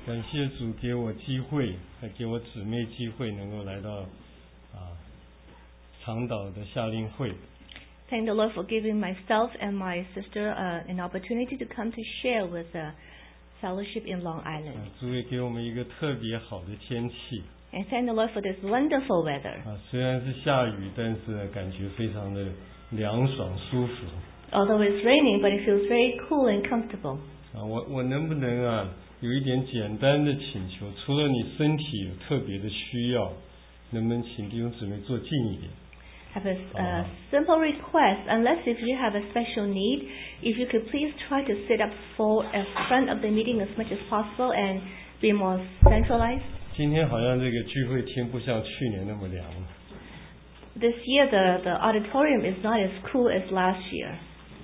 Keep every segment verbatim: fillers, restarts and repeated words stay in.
感谢主给我机会，还给我姊妹机会，能够来到啊长岛的夏令会。 Thank the Lord for giving myself and my sister uh, an opportunity to come to share with the fellowship in Long Island. 啊，主也给我们一个特别好的天气。 And thank the Lord for this wonderful weather. 啊，虽然是下雨，但是感觉非常的凉爽舒服。 Although it's raining, but it feels very cool and comfortable. 啊，我我能不能啊有一点简单的请求？除了你身体有特别的需要，能不能请弟兄姊妹坐近一点？ Have a uh, simple request, unless if you have a special need, if you could please try to sit up for in front of the meeting as much as possible and be more centralized. 今天好像这个聚会厅不像去年那么凉。 This year the, the auditorium is not as cool as last year.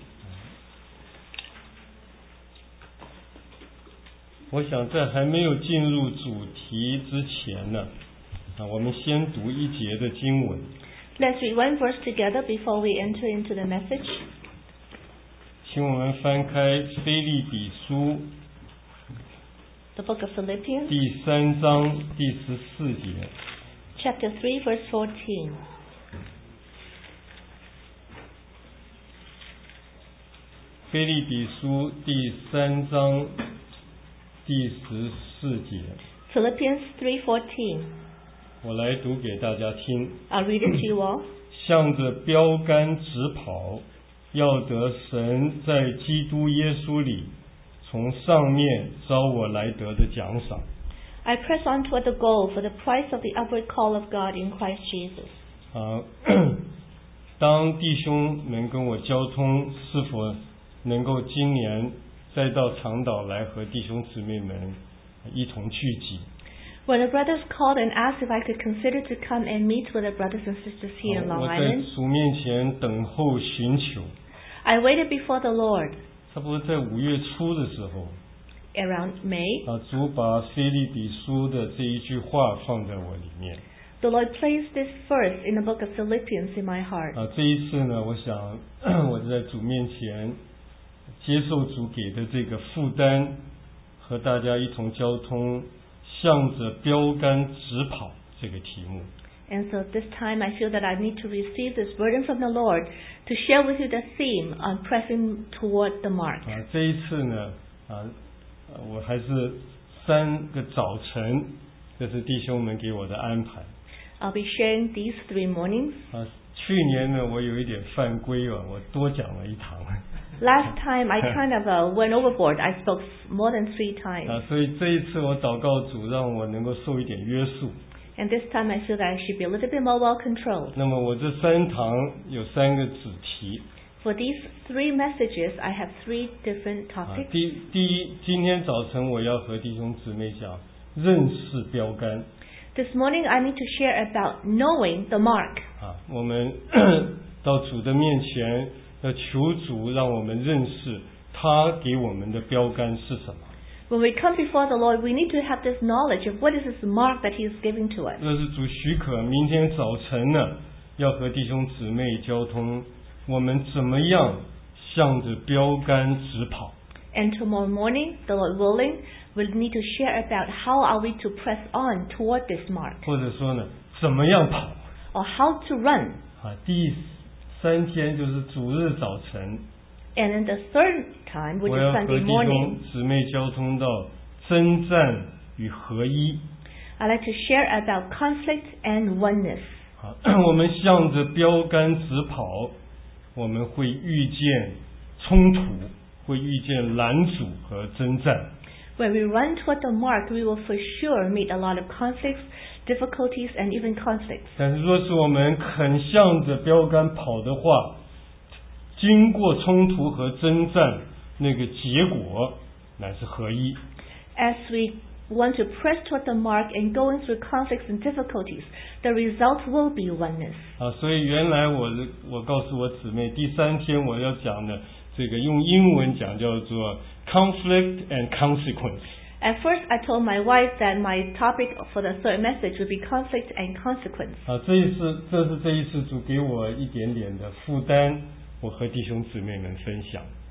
我想在还没有进入主题之前呢，啊，我们先读一节的经文。 Let's read one verse together before we enter into the message. 请我们翻开腓立比书 The book of Philippians, 第三章第十四节。 chapter three, verse fourteen. 腓立比书第三章第十四节。 Philippians three fourteen. 我来读给大家听。 I'll read it to you all. 向着标杆直跑，要得神在基督耶稣里从上面招我来得的奖赏。 I press on toward the goal for the prize of the upward call of God in Christ Jesus. 啊，当弟兄们跟我交通，是否能够今年再到长岛来和弟兄姊妹们一同聚集？ When the brothers called and asked if I could consider to come and meet with the brothers and sisters here in 我 Long 在 Island, 主面前等候寻求。 I waited before the Lord. 差不多在五月初的时候， Around May, 啊，主把腓立比书的这一句话放在我里面。 the Lord placed this verse in the book of Philippians in my heart. 啊，这一次呢，我想我在主面前接受主给的这个负担，和大家一同交通，向着标杆直跑这个题目。 And so this time I feel that I need to receive this burden from the Lord to share with you the theme on pressing toward the mark. 啊，这一次呢，啊，我还是三个早晨，这是弟兄们给我的安排。 I'll be sharing these three mornings. 啊，去年呢，我有一点犯规啊，我多讲了一堂。 Last time I kind of uh, went overboard. I spoke more than three times. 啊，所以这一次我祷告主，让我能够受一点约束。 And this time I feel that I should be a little bit more well controlled. 那么我这三堂有三个子题。 For these three messages, I have three different 啊， topics. 第第一，今天早晨我要和弟兄姊妹讲认识标杆。 This morning I need to share about knowing the mark. 啊，我们到主的面前要求主，让我们认识他给我们的标杆是什么。 When we come before the Lord, we need to have this knowledge of what is this mark that He is giving to us. 若是主许可，明天早晨呢，要和弟兄姊妹交通，我们怎么样向着标杆直跑？ And tomorrow morning, the Lord willing, we'll need to share about how are we to press on toward this mark, 或者说呢，怎么样跑？ or how to run. 啊，第三天就是主日早晨。 And then the third time, which 我 is 要和 Sunday 弟 morning, 兄姊妹交通到征战与合一。 I'd like to share about conflict and oneness. 好，我们向着标杆直跑，我们会遇见冲突，会遇见拦阻和征战。 When we run toward the mark, we will for sure meet a lot of conflicts, difficulties, and even conflicts. 但是若是我们肯向着标杆跑的话，经过冲突和征战，那个结果乃是合一。 As we want to press toward the mark and going through conflicts and difficulties, the result will be oneness. 啊，所以原来我我告诉我姊妹，第三天我要讲的这个用英文讲叫做 conflict and consequence。 At first, I told my wife that my topic for the third message would be conflict and consequence. 啊，这一次这是这一次主给我一点点的负担，我和弟兄姊妹们分享。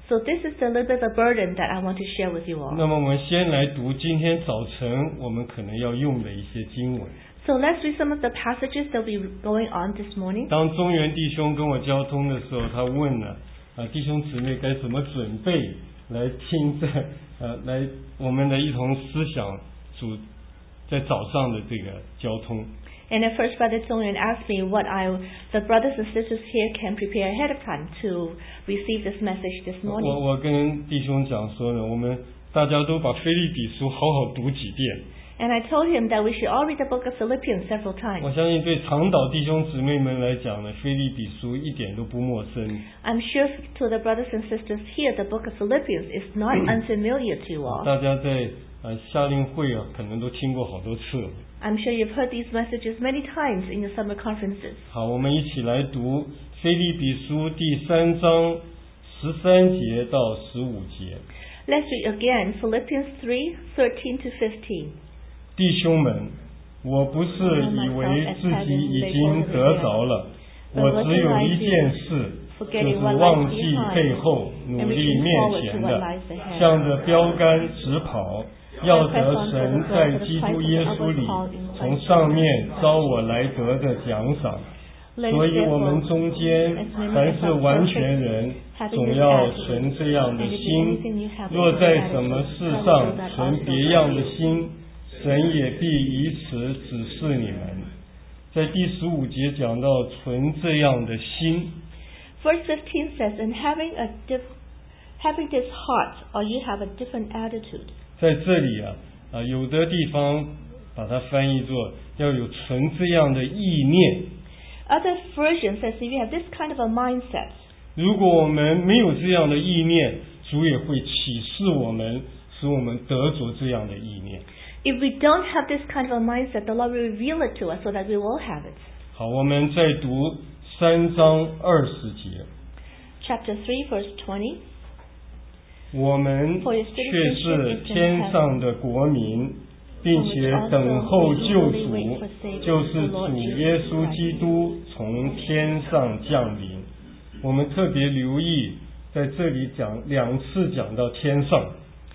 So this is a little bit of a burden that I want to share with you all. 那么我们先来读今天早晨我们可能要用的一些经文。 So let's read some of the passages that will be going on this morning. 当中原弟兄跟我交通的时候，他问了啊，弟兄姊妹该怎么准备来听这呃来我们的一同思想主在早上的这个交通。 And at first, Brother Zhongyan asked me what I, the brothers and sisters here can prepare ahead of time to receive this message this morning. 我我跟弟兄讲说呢，我们大家都把腓立比书好好读几遍。 And I told him that we should all read the book of Philippians several 我 times. 相信对长岛弟兄姊妹们来讲呢，腓立比书一点都不陌生。 I'm sure to the brothers and sisters here, the book of Philippians is not unfamiliar to you all. 大家在呃夏令会啊，可能都听过好多次了。 I'm sure you've heard these messages many times in your summer conferences. 好，我们一起来读腓立比书第三章十三节到十五节。 Let's read again Philippians three, thirteen to fifteen. 弟兄们，我不是以为自己已经得着了，我只有一件事，就是忘记背后，努力面前的，向着标杆直跑，要得神在基督耶稣里从上面招我来得的奖赏。所以我们中间凡是完全人，总要存这样的心。若在什么事上存别样的心，神也必以此指示你们。在第十五节讲到存这样的心。 Verse fifteen says, "And having a diff, having this heart, or you have a different attitude." 在这里啊，啊有的地方把它翻译作要有存这样的意念。 Other versions says you have this kind of a mindset. 如果我们没有这样的意念，主也会启示我们，使我们得着这样的意念。 If we don't have this kind of a mindset, the Lord will reveal it to us so that we will have it. 好，我们再读三章二十节。 Chapter three, verse twenty. 我们却是天上的国民，并且等候救主，就是主耶稣基督从天上降临。我们特别留意，在这里讲两次讲到天上。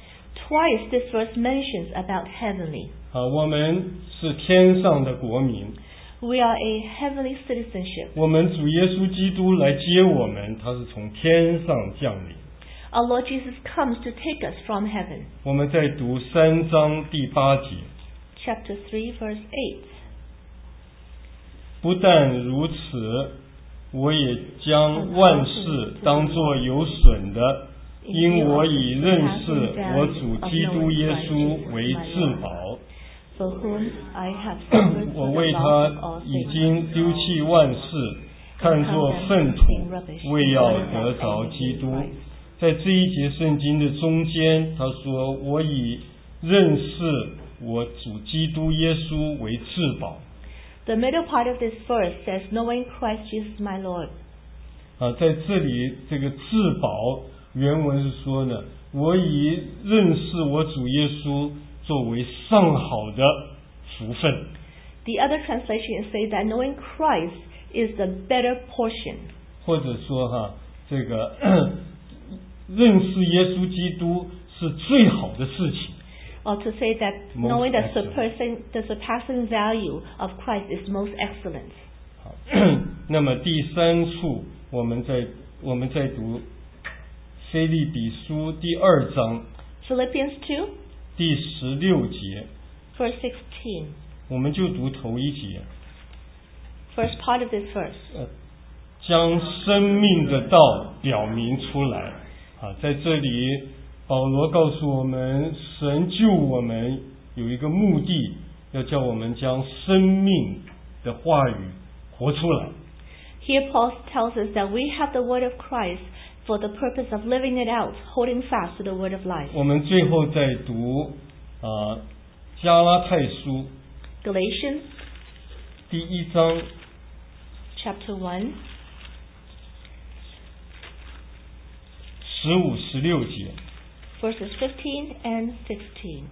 Twice this verse mentions about heavenly. 好，我们是天上的国民。 We are a heavenly citizenship. 我们主耶稣基督来接我们，他是从天上降临。 Our Lord Jesus comes to take us from heaven. 我们再读三章第八节。 Chapter three, verse eight. 不但如此，我也将万事当作有损的，因我以认识我主基督耶稣为至宝。 For whom I have suffered 我 the 为 loss 他 of all 已 things, 经丢弃万事，看作粪土，为要得着基督。在这一节圣经的中间，他说：“我以认识我主基督耶稣为至宝。” The middle part of this verse says, "Knowing Christ Jesus my Lord." 啊，在这里这个至宝原文是说呢，我以认识我主耶稣作为上好的福分。 The other translation says that knowing Christ is the better portion. 或者说哈，这个认识耶稣基督是最好的事情。 Or to say that Most knowing the excellent. surpassing, the surpassing value of Christ is most excellent. 好，那么第三处我们在我们在读腓立比书第二章 Philippians two, 第十六节， verse sixteen. 我们就读头一节。 First part of this verse. 呃，将生命的道表明出来啊，在这里保罗告诉我们，神救我们有一个目的，要叫我们将生命的话语活出来。 Here Paul tells us that we have the word of Christ for the purpose of living it out, holding fast to the word of life. 我们最后再读啊加拉太书 Galatians 第一章 chapter one, 十五十六节。 verses fifteen and sixteen.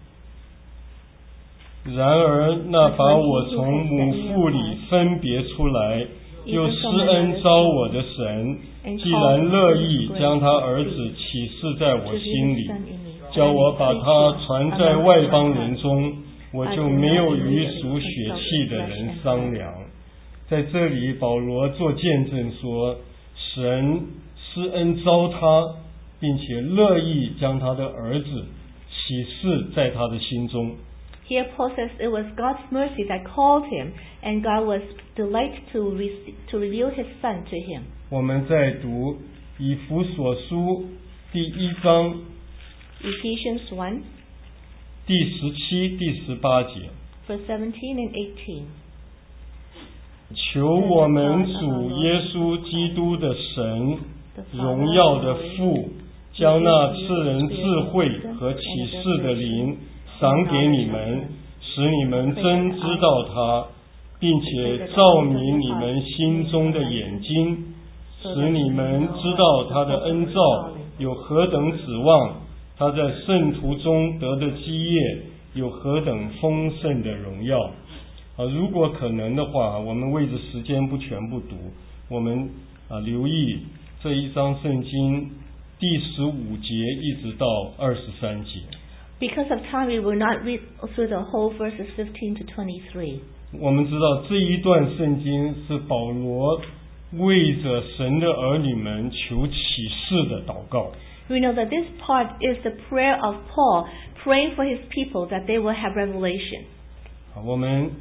然而那把我从母腹里分别出来又施恩召我的神，既然乐意将他儿子启示在我心里，叫我把他传在外邦人中，我就没有与属血气的人商量。在这里保罗做见证说，神施恩召他，并且乐意将他的儿子启示在他的心中。 Here Paul says it was God's mercy that called him, and God was delighted to, re- to reveal his son to him. 我们在读以弗所书第一章 Ephesians one, 第十七、第十八节。 verse seventeen and eighteen. 求我们主耶稣基督的神，荣耀的父，将那赐人智慧和启示的灵赏给你们，使你们真知道他，并且照明你们心中的眼睛，使你们知道他的恩召有何等指望，他在圣徒中得的基业有何等丰盛的荣耀。啊，如果可能的话，我们为着时间不全部读，我们啊留意这一章圣经第十五节一直到二十三节。 Because of time, we will not read through the whole verses fifteen to twenty-three. 我们知道这一段圣经是保罗为着神的儿女们求启示的祷告。 We know that this part is the prayer of Paul, praying for his people that they will have revelation. 好，我们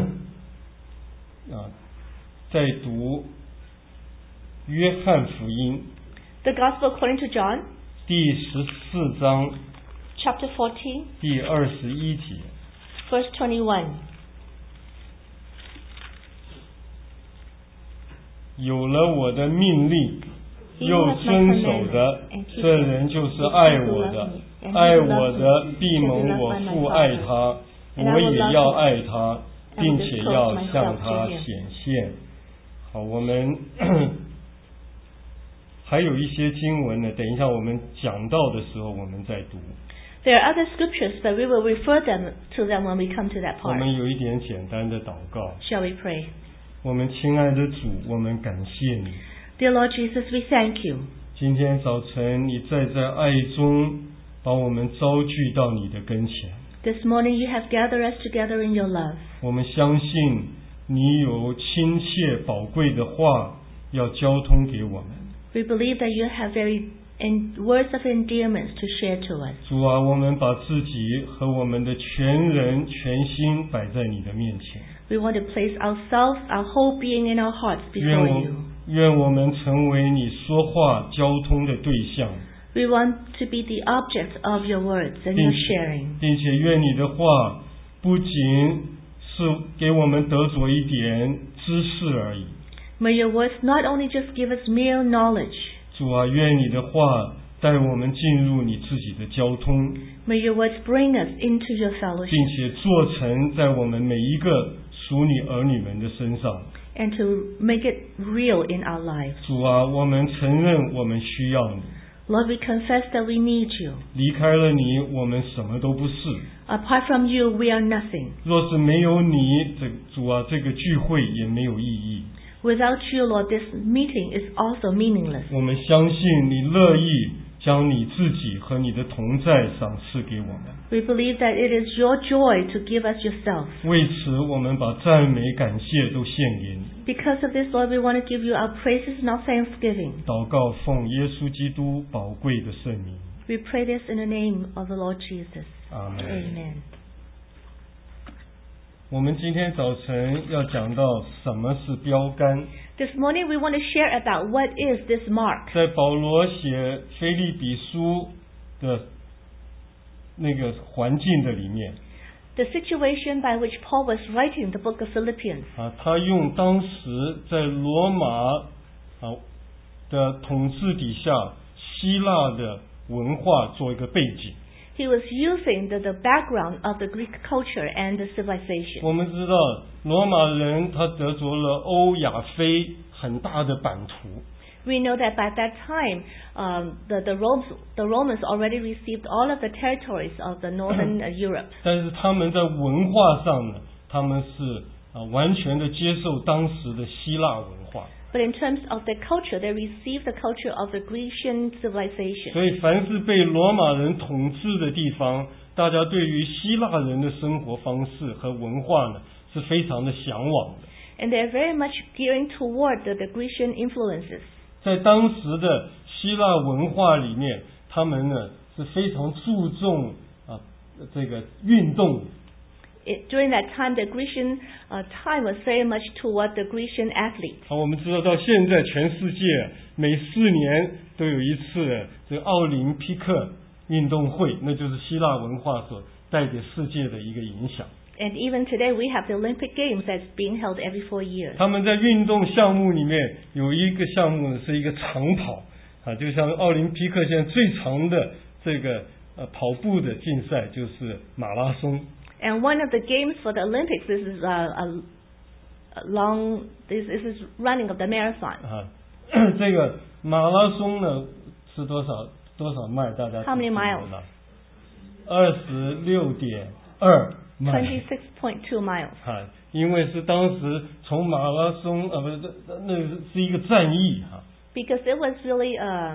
啊在读约翰福音 The Gospel according to John, 第十四章 chapter fourteen, 第二十一节。 verse twenty-one. 有了我的命令又遵守的，这人就是爱我的，爱我的必蒙我父爱他，我也要爱他，并且要向他显现。好，我们还有一些经文呢，等一下我们讲到的时候我们再读。 There are other scriptures, but we will refer them to them when we come to that 我 part. 们有一点简单的祷告。 Shall we pray? 我们亲爱的主，我们感谢你。 Dear Lord Jesus, we thank you. 今天早晨你再在爱中把我们招聚到你的跟前。 This morning you have gathered us together in your love. 我们相信你有亲切宝贵的话要交通给我们。 We believe that you have very in words of endearment to share to us. 主啊，我们把自己和我们的全人全心摆在你的面前。 We want to place ourselves, our whole being in our hearts 愿 before 我 you. 愿我们成为你说话交通的对象， We want to be the object of your words and 并 your 且 sharing. 并且愿你的话不仅是给我们得着一点知识而已。 May your words not only just give us mere knowledge. 主啊，愿你的话带我们进入你自己的交通， May your words bring us into your 并 fellowship 且做成在我们每一个属你儿女们的身上。 and to make it real in our lives. 主啊，我们承认我们需要你， Lord, we confess that we need you. 离开了你，我们什么都不是。 Apart from you, we are nothing. 若是没有你，这主啊，这个聚会也没有意义。 Without you, Lord, this meeting is also meaningless. 我们相信你乐意将你自己和你的同在赏赐给我们。 We believe that it is your joy to give us yourself. 为此，我们把赞美、感谢都献给你。 Because of this, Lord, we want to give you our praises and our thanksgiving. 祷告奉耶稣基督宝贵的圣名。 We pray this in the name of the Lord Jesus. 阿门。 Amen. 我们今天早晨要讲到什么是标杆。 This morning we want to share about what is this mark. 在保罗写腓立比书的那个环境的里面， The situation by which Paul was writing the book of Philippians. 啊，他用当时在罗马啊的统治底下希腊的文化做一个背景。 He was using the, the background of the Greek culture and the civilization. 我们知道罗马人他得着了欧亚非很大的版图。 We know that by that time, um, the, the, Romans, the Romans already received all of the territories of the northern uh, Europe. 但是他们在文化上呢，他们是啊，完全的接受当时的希腊文化。 But in terms of their culture, they received the culture of the Grecian civilization. 所以凡是被罗马人统治的地方，大家对于希腊人的生活方式和文化呢，是非常的向往的。 And they're very much gearing toward the, the Grecian influences. 在当时的希腊文化里面，他们呢是非常注重啊这个运动。 It, during that time, the Grecian uh, time was very much toward the Grecian athletes. 好，我们知道到现在全世界每四年都有一次这个奥林匹克运动会，那就是希腊文化所带给世界的一个影响。 And even today, we have the Olympic Games that's being held every four years. 他们在运动项目里面有一个项目呢是一个长跑啊，就像奥林匹克现在最长的这个呃跑步的竞赛就是马拉松。 And one of the games for the Olympics, this is a, a, a long, this, this is running of the marathon. 啊，这个马拉松呢是多少多少迈？大家 How many miles? 二十六点二迈。 twenty-six point two miles. 啊，因为是当时从马拉松呃不是那是一个战役哈。 Because it was really a.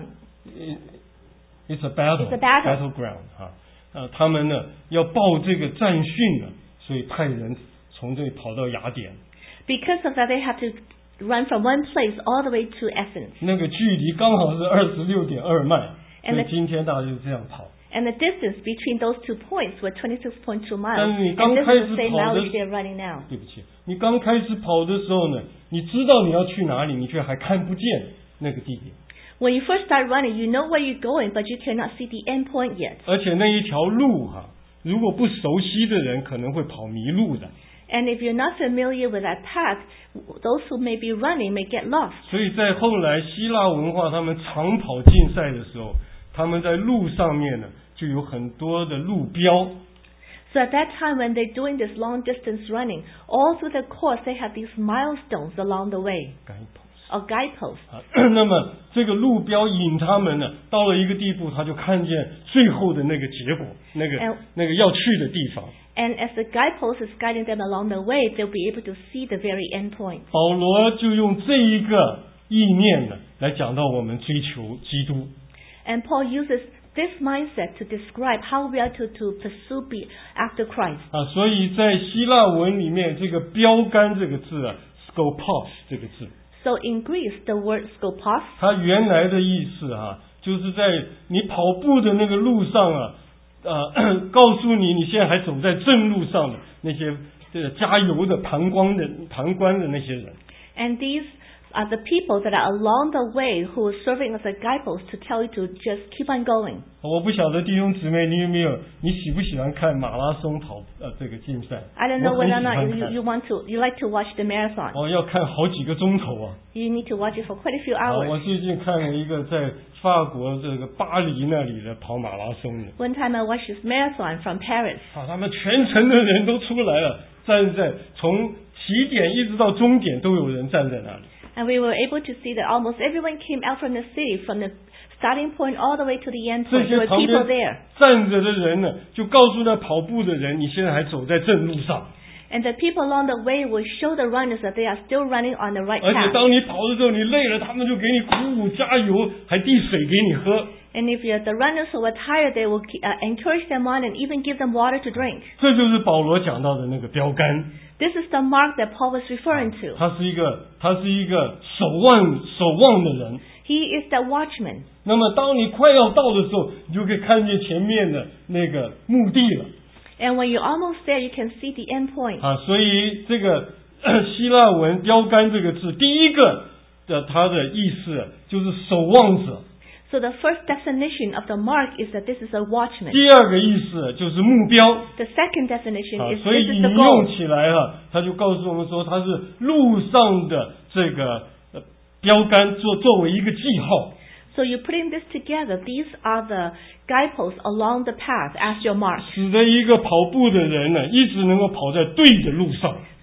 It's a battle. It's a battle. Battleground 哈。呃，他们呢要报这个战训呢，所以派人从这里跑到雅典。 Because of that, they have to run from one place all the way to Athens. 那个距离刚好是二十六点二迈，所 And 以 the, 今天大家就这样跑。 and the distance between those two points were twenty-six point two miles. 但是你 And 刚 this 开 is 始 the same 跑的 mileage they're running now. 对不起，你刚开始跑的时候呢，你知道你要去哪里，你却还看不见那个地点。 When you first start running, you know where you're going, but you cannot see the end point yet. 而且那一条路哈、啊，如果不熟悉的人可能会跑迷路的。 And if you're not familiar with that path, those who may be running may get lost. 所以在后来希腊文化他们长跑竞赛的时候，他们在路上面呢就有很多的路标。 So at that time when they're doing this long distance running, all through the course they have these milestones along the way. Or guideposts. 啊，那么这个路标引他们呢，到了一个地步，他就看见最后的那个结果，那个 And, 那个要去的地方。 And as the guidepost is guiding them along the way, they'll be able to see the very end point. 保罗就用这一个意念呢，来讲到我们追求基督。 And Paul uses this mindset to describe how we are to, to pursue be after Christ. 啊，所以在希腊文里面，这个标杆这个字啊 ，skopos 这个字。 So in Greece, the word skopos, 它原来的意思啊，就是在你跑步的那个路上啊，呃，告诉你你现在还走在正路上的那些这个加油的旁观的旁观的那些人。 and these are the people that are along the way who are serving as a guidepost to tell you to just keep on going. 我不晓得弟兄姊妹你有没有，你喜不喜欢看马拉松跑呃这个竞赛？ I don't know 我很 whether or 喜 not 欢 you, 看 you want to, you like to watch the marathon. 我要看好几个钟头啊！ You need to watch it for quite a few 啊， hours. 我最近看了一个在法国这个巴黎那里的跑马拉松的， One time I watched this marathon from Paris. 啊，他们全城的人都出来了，站在从起点一直到终点都有人站在那里。 And we were able to see that almost everyone came out from the city, from the starting point all the way to the end 这 point. 些 There were 旁 people 边 there. 站着的人呢，就告诉那跑步的人，你现在还走在正路上。 And the people along the way will show the runners that they are still running on the right 而且 path. 当你跑的时候，你累了，他们就给你鼓舞加油，还递水给你喝。 And if you're the runners who are tired, they will uh, encourage them on and even give them water to drink. 这就是保罗讲到的那个标杆。 This is the mark that Paul was referring to. 他是一个，他是一个守望守望的人。 He is the watchman. 那么当你快要到的时候，你就可以看见前面的那个墓地了。 And when you're almost there, you can see the end point. 啊，所以这个希腊文标杆这个字，第一个的它的意思就是守望者。 So the first definition of the mark is that this is a watchman. 第二个意思就是目标。 The second definition 啊， is 所以 this is 引 the 用 goal. 起来啊，他就告诉我们说，它是路上的这个呃标杆，作作为一个记号。 So you're putting this together. These are the guideposts along the path as your mark. 使得一个跑步的人呢，一直能够跑在对的路上。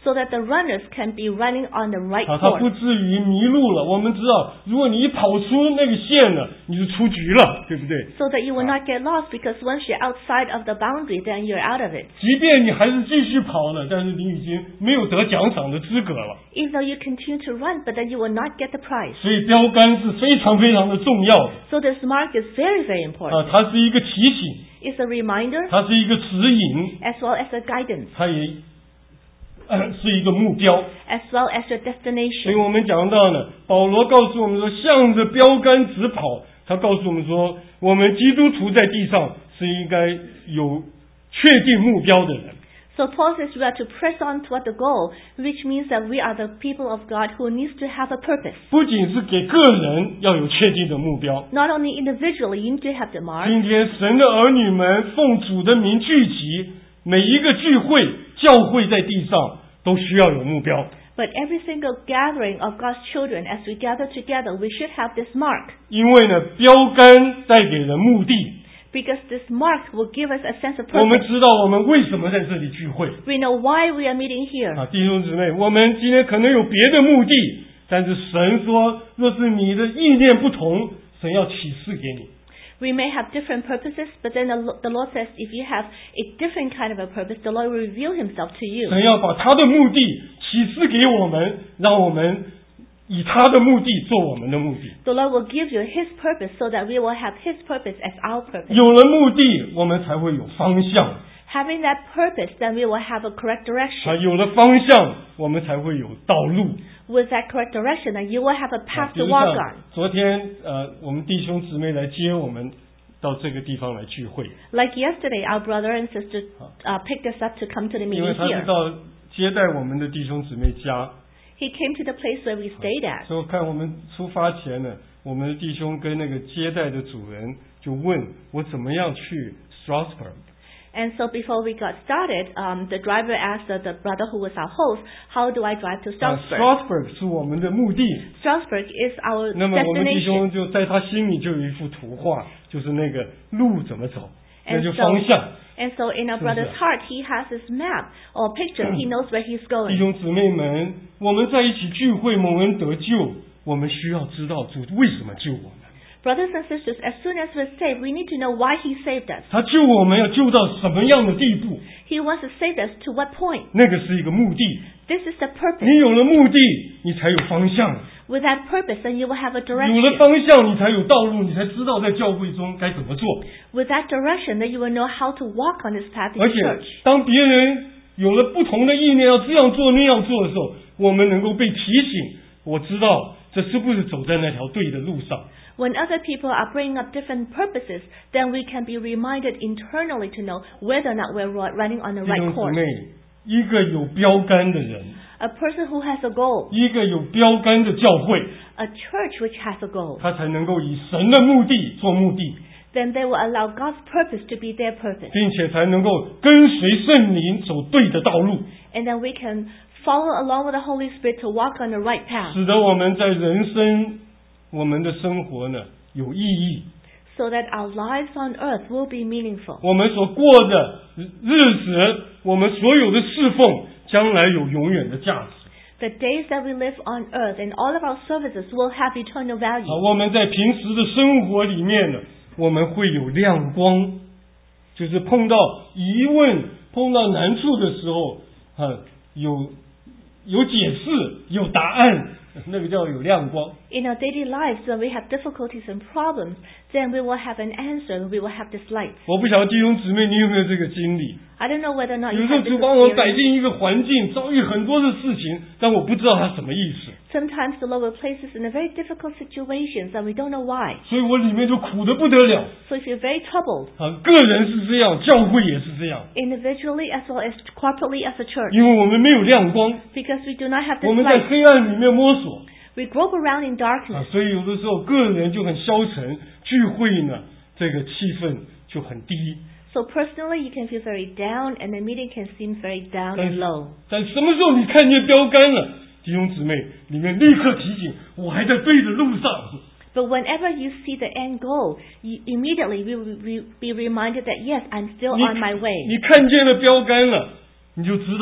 so that the runners can be running on the right 啊，他 course. 不至于迷路了。我们知道，如果你一跑出那个线了，你就出局了，对不对？ So that you will not get lost, because once you're outside of the boundary, then you're out of it. 即便你还是继续跑了，但是你已经没有得奖赏的资格了。 Even though you continue to run, but then you will not get the prize. 所以标杆是非常非常的重要的 So this mark is very, very 啊 important.， 它是一个提醒， It's a reminder 它是一个指引， as well as a guidance, 它也呃是一个目标。 as well as your 所以 destination. 我们讲到呢，保罗告诉我们说，向着标杆直跑。他告诉我们说，我们基督徒在地上是应该有确定目标的人。 So Paul says we are to press on toward the goal, which means that we are the people of God who needs to have a purpose. 不仅是给个人要有确定的目标， Not only individually, you need to have the mark. 今天神的儿女们奉主的名聚集，每一个聚会、教会在地上都需要有目标。 But every single gathering of God's children, as we gather together, we should have this mark. 因为呢，标杆带给人目的。 Because this mark will give us a sense of 我们 purpose. 知道我们为什么在这里聚会 We know why we are meeting here. 啊，弟兄姊妹，我们今天可能有别的目的，但是神说，若是你的意念不同，神要启示给你。 We may have different purposes, but then the Lo- the Lord says if you have a different kind of a purpose, the Lord will reveal Himself to you. 神要把他的目的启示给我们，让我们以他的目的做我们的目的。 The Lord will give you His purpose so that we will have His purpose as our purpose. 有了目的，我们才会有方向。 Having that purpose, then we will have a correct 啊， direction. 有了方向，我们才会有道路。 With that correct direction, then you will have a 啊 path 比 to 如 walk 像 on. 昨天呃，我们弟兄姊妹来接我们到这个地方来聚会， Like yesterday, our brother and sister uh, picked us up to come to the 因为 meeting 他是 here. 到接待我们的弟兄姊妹家， He came to the place where we stayed at. 所以我看我们出发前呢，我们的弟兄跟那个接待的主人就问我怎么样去 Strasbourg。 And so before we got started, um, the driver asked the, the brother who was our host, how do I drive to 啊 Strasbourg? Strasbourg 是我们的目的。 Strasbourg is our 那么我们弟 destination. 兄就在他心里就有一幅图画，就是那个路怎么走，那 And 就 so, 方向。 and so in our 是不是？ brother's heart, he has his map or picture. He knows where he's 弟 going. 兄姊妹们，我们在一起聚会蒙恩得救，我们需要知道主为什么救我们。 Brothers and sisters, as soon as we're saved, we need to know why he saved us. 他救我们要救到什么样的地步？ He wants to save us to what point? 那个是一个目的。 This is the purpose. 你有了目的，你才有方向。 With that purpose, then you will have a 有了 direction. 方向，你才有道路，你才知道在教会中该怎么做。 With that direction, then you will know how to walk on this path in 而 the 且 church. 当别人有了不同的意念，要这样做那样做的时候，我们能够被提醒，我知道这是不是走在那条对的路上。 When other people are bringing up different purposes, then we can be reminded internally to know whether or not we're ru- running on the 弟 right 兄姊 course. 妹，一个有标杆的人， A person who has a goal, 一个有标杆的教会， a church which has a goal, 他才能够以神的目的做目的， then they will allow God's purpose to be their purpose. 并且才能够跟随圣灵走对的道路， And then we can follow along with the Holy Spirit to walk on the right path, 使得我们在人生、我们的生活呢有意义。 so that our lives on earth will be meaningful. 我们所过的日子，我们所有的侍奉，将来有永远的价值。 The days that we live on earth and all of our services will have eternal 啊， value. 我们在平时的生活里面呢，我们会有亮光，就是碰到疑问、碰到难处的时候，啊，有有解释、有答案，那个叫有亮光。 In our daily lives, when we have difficulties and problems, then we will have an answer, we will have this light. 我不晓得弟兄姊妹你有没有这个经历？ I don't know whether or not 有 you 时候 have this 主把我摆 experience. 进一个环境，遭遇很多的事情，但我不知道它什么意思， Sometimes the Lord will place us in a very difficult situations and we don't know why. 所以我里面就苦得不得了。 So if you're very troubled, 啊，个人是这样，教会也是这样， individually as well as corporately as a church, 因为我们没有亮光， because we do not have 我 this 们在 light, 黑暗里面摸索。 we grope around in 啊 darkness. 所以有的时候个人就很消沉，聚会呢这个气氛就很低。 So personally, you can feel very down and the meeting can seem very down 但 and 是 low. 但什么时候你看见标杆了，弟兄姊妹，里面立刻提醒我还在对的路上。 But whenever you see the end goal, you immediately will re- be reminded that yes, I'm still 你 on my way. 你看见了标杆了，你就知道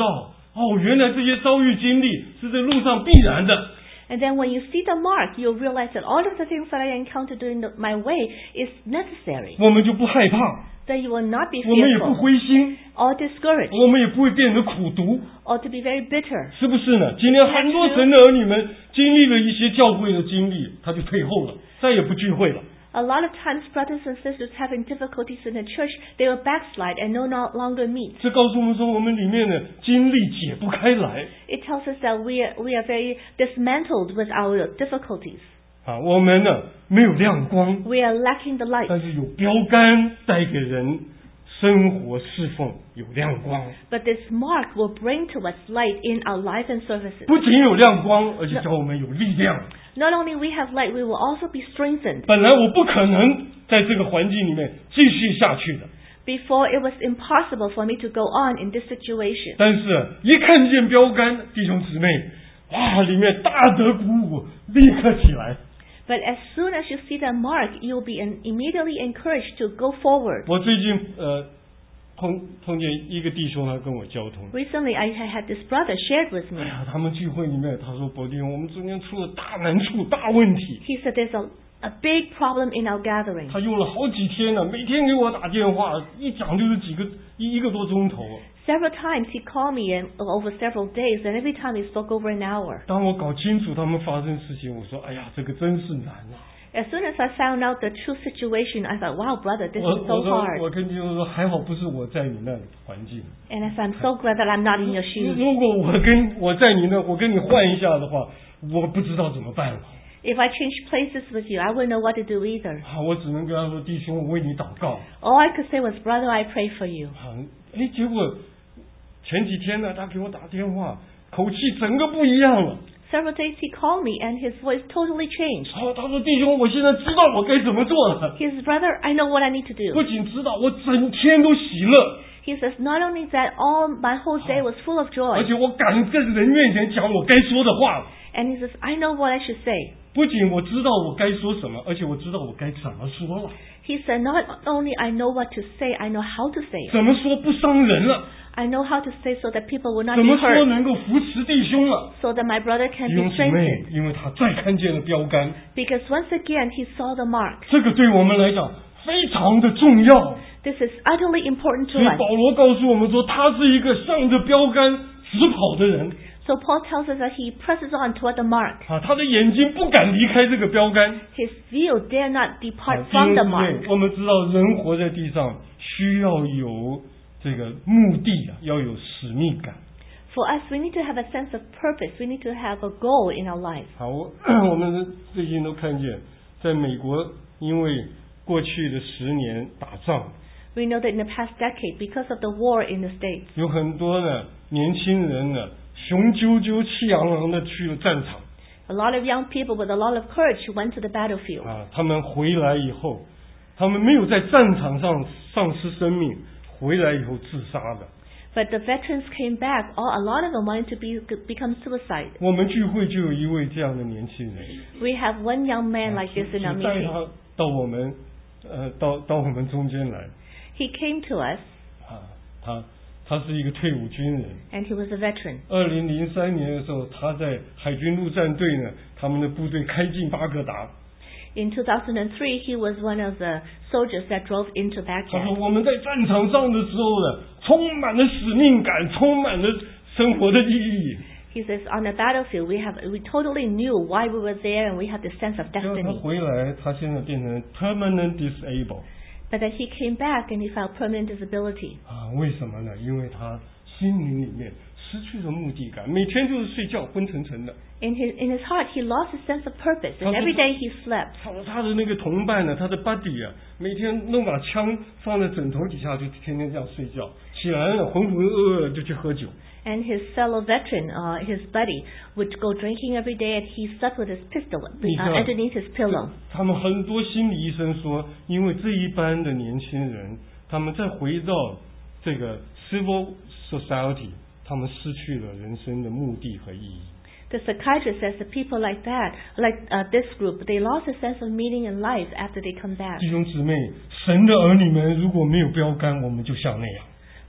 哦，原来这些遭遇经历是这路上必然的。 And then when you see the mark, you'll realize that all of the things that I encountered during the, my way is necessary. 我们就不害怕， Then you will not be 我们也不 fearful 灰心， or discouraged 我们也不会变得苦毒， or to be very bitter. 是不是呢？今天很多神的儿女们经历了一些教会的经历，他就退后了，再也不聚会了。 A lot of times brothers and sisters having difficulties in the church, they will backslide and no no longer meet. 这告诉我们说，我们里面的经历解不开来 It tells us that we are, we are very dismantled with our difficulties. 啊，我们呢没有亮光， We are lacking the light. 但是有标杆带给人生活侍奉有亮光。 But this mark will bring to us light in our life and services. 不仅有亮光，而且叫我们有力量。 Not only we have light, we will also be strengthened. 本来我不可能在这个环境里面继续下去的， Before it was impossible for me to go on in this situation. 但是一看见标杆，弟兄姊妹，哇，里面大得鼓舞，立刻起来。 But as soon as you see the mark, you'll be in, immediately encouraged to go forward. 我最近呃碰碰见一个弟兄，他跟我交通。 Recently, I had this brother shared with 哎 me. 呀，他们聚会里面，他说：“伯弟兄，我们中间出了大难处、大问题。 He said there's a, a big problem in our gathering. 他用了好几天呢，每天给我打电话，一讲就是几个一一个多钟头。 Several times he called me and over several days, and every time he spoke over an hour. 当我搞清楚他们发生事情，我说：哎呀，这个真是难啊！ As soon as I found out the true situation, I thought, wow, brother, this 我 is 我 so 说 hard. 我跟弟兄说，还好不是我在你那环境。 And I said, I'm so glad that I'm not in your shoes. 如果我跟我在你那，我跟你换一下的话，我不知道怎么办了。 If I change places with you, I wouldn't know what to do either. 啊，我只能跟他说：弟兄，我为你祷告。 All I could say was, brother, I pray for you. 啊，哎，结果前几天呢，他给我打电话，口气整个不一样了。 Several days he called me and his voice totally changed. 哦，他说：弟兄，我现在知道我该怎么做了。 He says, brother, I know what I need to 不 do. 仅知道，我整天都喜乐， He says, not only that, all my whole day was full of 而 joy. 且我敢在人面前讲我该说的话了。 And he says, I know what I should say. 不仅我知道我该说什么，而且我知道我该怎么说了。 He said, not only I know what to say, I know how to say it. 怎么说不伤人了？ I know how to say so that people will not 怎 be 么说 hurt, 能够扶持弟兄了？ so that my brother can 弟 be 兄姊妹 strengthened.， 因为他再看见了标杆， Because once again, he saw the mark. 这个对我们来讲非常的重要。 This is utterly important to 所以 us. 保罗告诉我们说，他是一个向着标杆直跑的人 So Paul tells us that he presses on toward the mark. 啊，他的眼睛不敢离开这个标杆。 His view dare not 啊 depart 弟 from 兄 the 姊妹 mark. 我们知道人活在地上需要有这个目的啊，要有使命感。 For us, we need to have a sense of purpose. We need to have a goal in our life. 好，我我们最近都看见，在美国，因为过去的十年打仗， We know that in the past decade, because of the war in the States, 有很多呢年轻人呢雄赳赳、气昂昂的去了战场 a lot of young people with a lot of courage who went to the battlefield. 啊，他们回来以后，他们没有在战场上丧失生命，回来以后自杀的。 But the veterans came back. All, a lot of them wanted to be, become suicide. 我们聚会就有一位这样的年轻人， We have one young man 啊 like this in our 请带 meeting. 他到我们呃到到我们中间来 He came to us, 啊，他他是一个退伍军人。 and he was a veteran. 二零零三年的时候，他在海军陆战队呢，他们的部队开进巴格达。 In two thousand three, he was one of the soldiers that drove into 他说 Baghdad. 我们在战场上的时候呢，充满了使命感，充满了生活的意义。 He says, on the battlefield, we have we totally knew why we were there, and we have the sense of 结果他 destiny. 回来，他现在变成 permanent disabled But then he came back and he felt permanent disability. 啊？为什么呢？因为他心灵里面失去了目的感，每天就是睡觉，昏沉沉的。 In his in his heart, he lost his sense of purpose, and Also- every day he slept. 他说他的那个同伴呢，他的 buddy 啊，每天弄把枪放在枕头底下，就天天这样睡觉，起来了浑浑噩噩就去喝酒。 And his fellow veteran, uh, his buddy, would go drinking every day, and he slept with his pistol uh, 你知道 underneath his pillow. 他们很多心理医生说，因为这一班的年轻人，他们再回到这个 civil society，他们失去了人生的目的和意义。 The psychiatrist says that people like that, like uh, this group, they lost a sense of meaning in life after they come back. 弟兄姊妹，神的儿女们如果没有标杆，我们就像那样。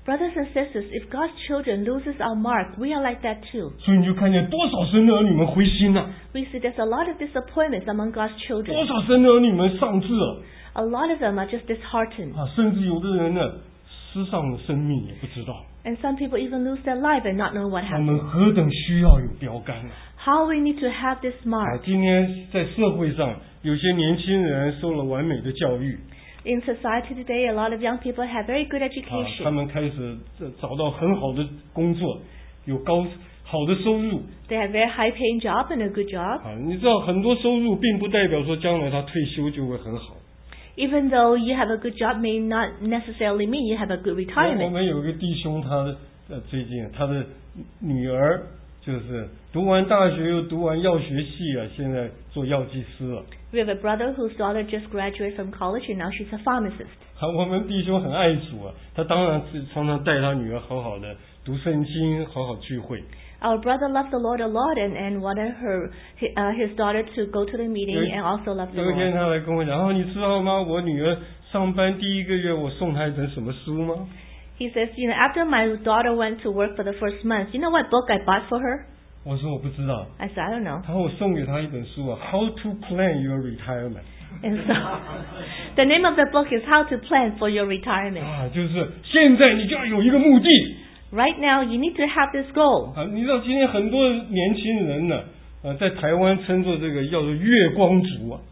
Brothers and sisters, if God's children loses our mark, we are like that too. 所以你就看见多少神的儿女们灰心了、啊、 We see there's a lot of disappointments among God's children. 多少神的儿女们丧志了 A lot of them are just disheartened. 啊，甚至有的人呢失丧了生命也不知道。 And some people even lose their life and not know what 他们 happened. 何等需要有标杆啊！ How we need to have this 啊， mark. 今天在社会上，有些年轻人受了完美的教育， In society today, a lot of young people have very good 啊， education. 他们开始找到很好的工作，有高好的收入。 They have very high-paying job and a good job. 啊，你知道很多收入并不代表说将来他退休就会很好。 Even though you have a good job, may not necessarily mean you have a good 我 retirement. 们有一个弟兄，他呃最近他的女儿就是读完大学又读完药学系啊，现在做药剂师了。 We have a brother whose daughter just graduated from college and now she's a pharmacist. 啊，我们弟兄很爱主啊，他当然是常常带他女儿好好的读圣经，好好聚会。 Our brother loved the Lord a lot and, and wanted her, uh, his daughter to go to the meeting and also love the 有一天 Lord. 他来跟我讲，哦，你知道吗？我女儿上班第一个月，我送她一本什么书吗？ He says, you know, after my daughter went to work for the first month, you know what book I bought for her? 我说我不知道。 I said, I don't know. 然后我送给她一本书啊，《How to Plan Your Retirement》。 And so, the name of the book is How to Plan for Your Retirement. 啊，就是现在你就要有一个目的。 Right now, you need to have this goal. 啊，你知道今天很多年轻人呢，呃，在台湾称作这个叫做月光族啊，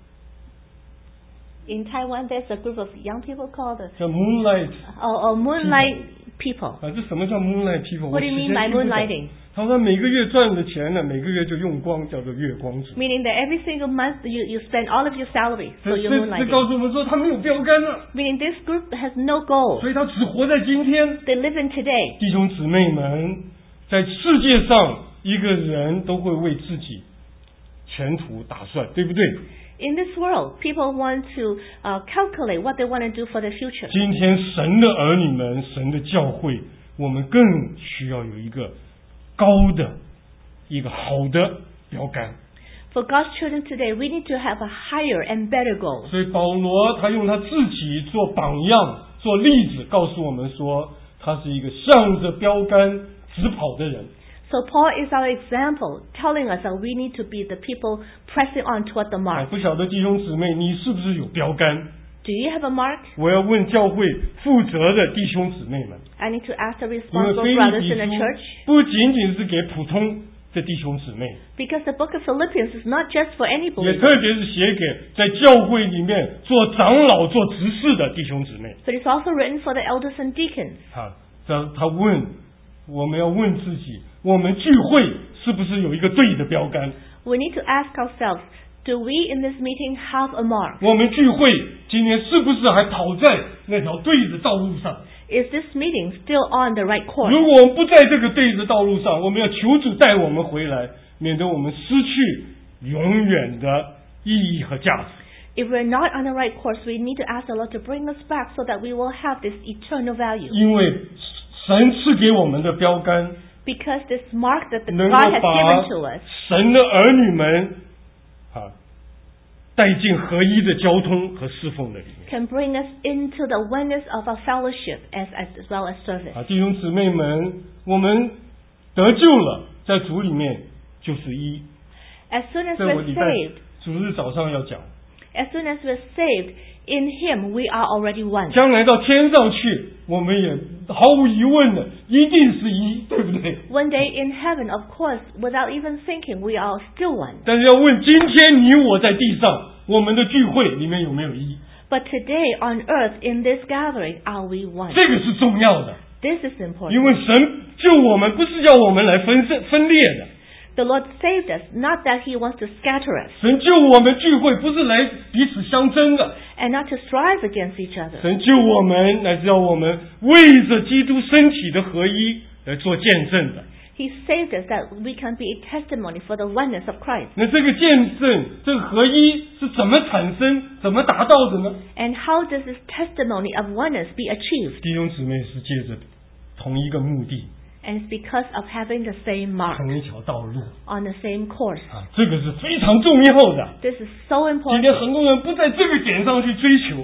In Taiwan, there's a group of young people called the, 叫 Moonlight。 or, or moonlight people. 啊，这什么叫 Moonlight people？ What do you mean by moonlighting? 他说每个月赚的钱呢，每个月就用光，叫做月光族。 Meaning that every single month you, you spend all of your salary, 这 so you're 这这告 moonlighting. 诉我们说他没有标杆了， Meaning this group has no goal. 所以他只活在今天。 They live in today. 弟兄姊妹们，在世界上，一个人都会为自己前途打算，对不对？ In this world, people want to uh, calculate what they want to do for the future. 今天神的儿女们，神的教会，我们更需要有一个高的、一个好的标杆。 For God's children today, we need to have a higher and better goal. 所以保罗他用他自己做榜样、做例子，告诉我们说，他是一个向着标杆直跑的人。 So Paul is our example, telling us that we need to be the people pressing on toward the 啊， mark. 不晓得弟兄姊妹，你是不是有标杆？ Do you have a mark? 我要问教会负责的弟兄姊妹们， I need to ask the 因为 responsible 腓 brothers 立比 in the 书 church. 不仅仅是给普通的弟兄姊妹， Because the book of Philippians is not just for any 也 believer, 特别是写给在教会里面做长老、做执事的弟兄姊妹。 but it's also written for the elders and deacons. 啊，他他问，我们要问自己，我们聚会是不是有一个对的标杆？ We need to ask ourselves, do we in this meeting have a mark? 我们聚会今天是不是还跑在那条对的道路上？ Is this meeting still on the right course? 如果我们不在这个对的道路上，我们要求主带我们回来，免得我们失去永远的意义和价值。 If we're not on the right course, we need to ask the Lord to bring us back so that we will have this eternal value. 因为神赐给我们的标杆， Because this mark that the 能够 God has 把 given to us 神的儿女们啊带进合一的交通和侍奉的里面。 can bring us into the oneness of our fellowship as, as, as well as service. 啊，弟兄姊妹们，我们得救了，在主里面就是一。 As soon as 这我 we're 礼拜 saved, 主日早上要讲， as soon as we're saved, in Him we are already one. 将来到天上去，我们也毫无疑问的一定是一，对不对？ One day in heaven, of course, without even thinking, we are still one. 但是要问今天你我在地上，我们的聚会里面有没有一？ But today on earth, in this gathering, are we one? 这个是重要的， This is important. 因为神救我们不是要我们来分分分裂的， The Lord saved us, not that He wants to scatter us 神救我们聚会不是来彼此相争的， and not to strive against each other. 神救我们乃是要我们为着基督身体的合一来做见证的。 He saved us that we can be a testimony for the oneness of Christ. 那这个见证，这个合一是怎么产生、怎么达到的呢？ And how does this testimony of oneness be achieved? 弟兄姊妹是借着同一个目的， And it's because of having the same mark 同一条道路 on the same course. 啊，这个是非常重要的。 This is so 今 important. 天很多人不在这个点上去追求， A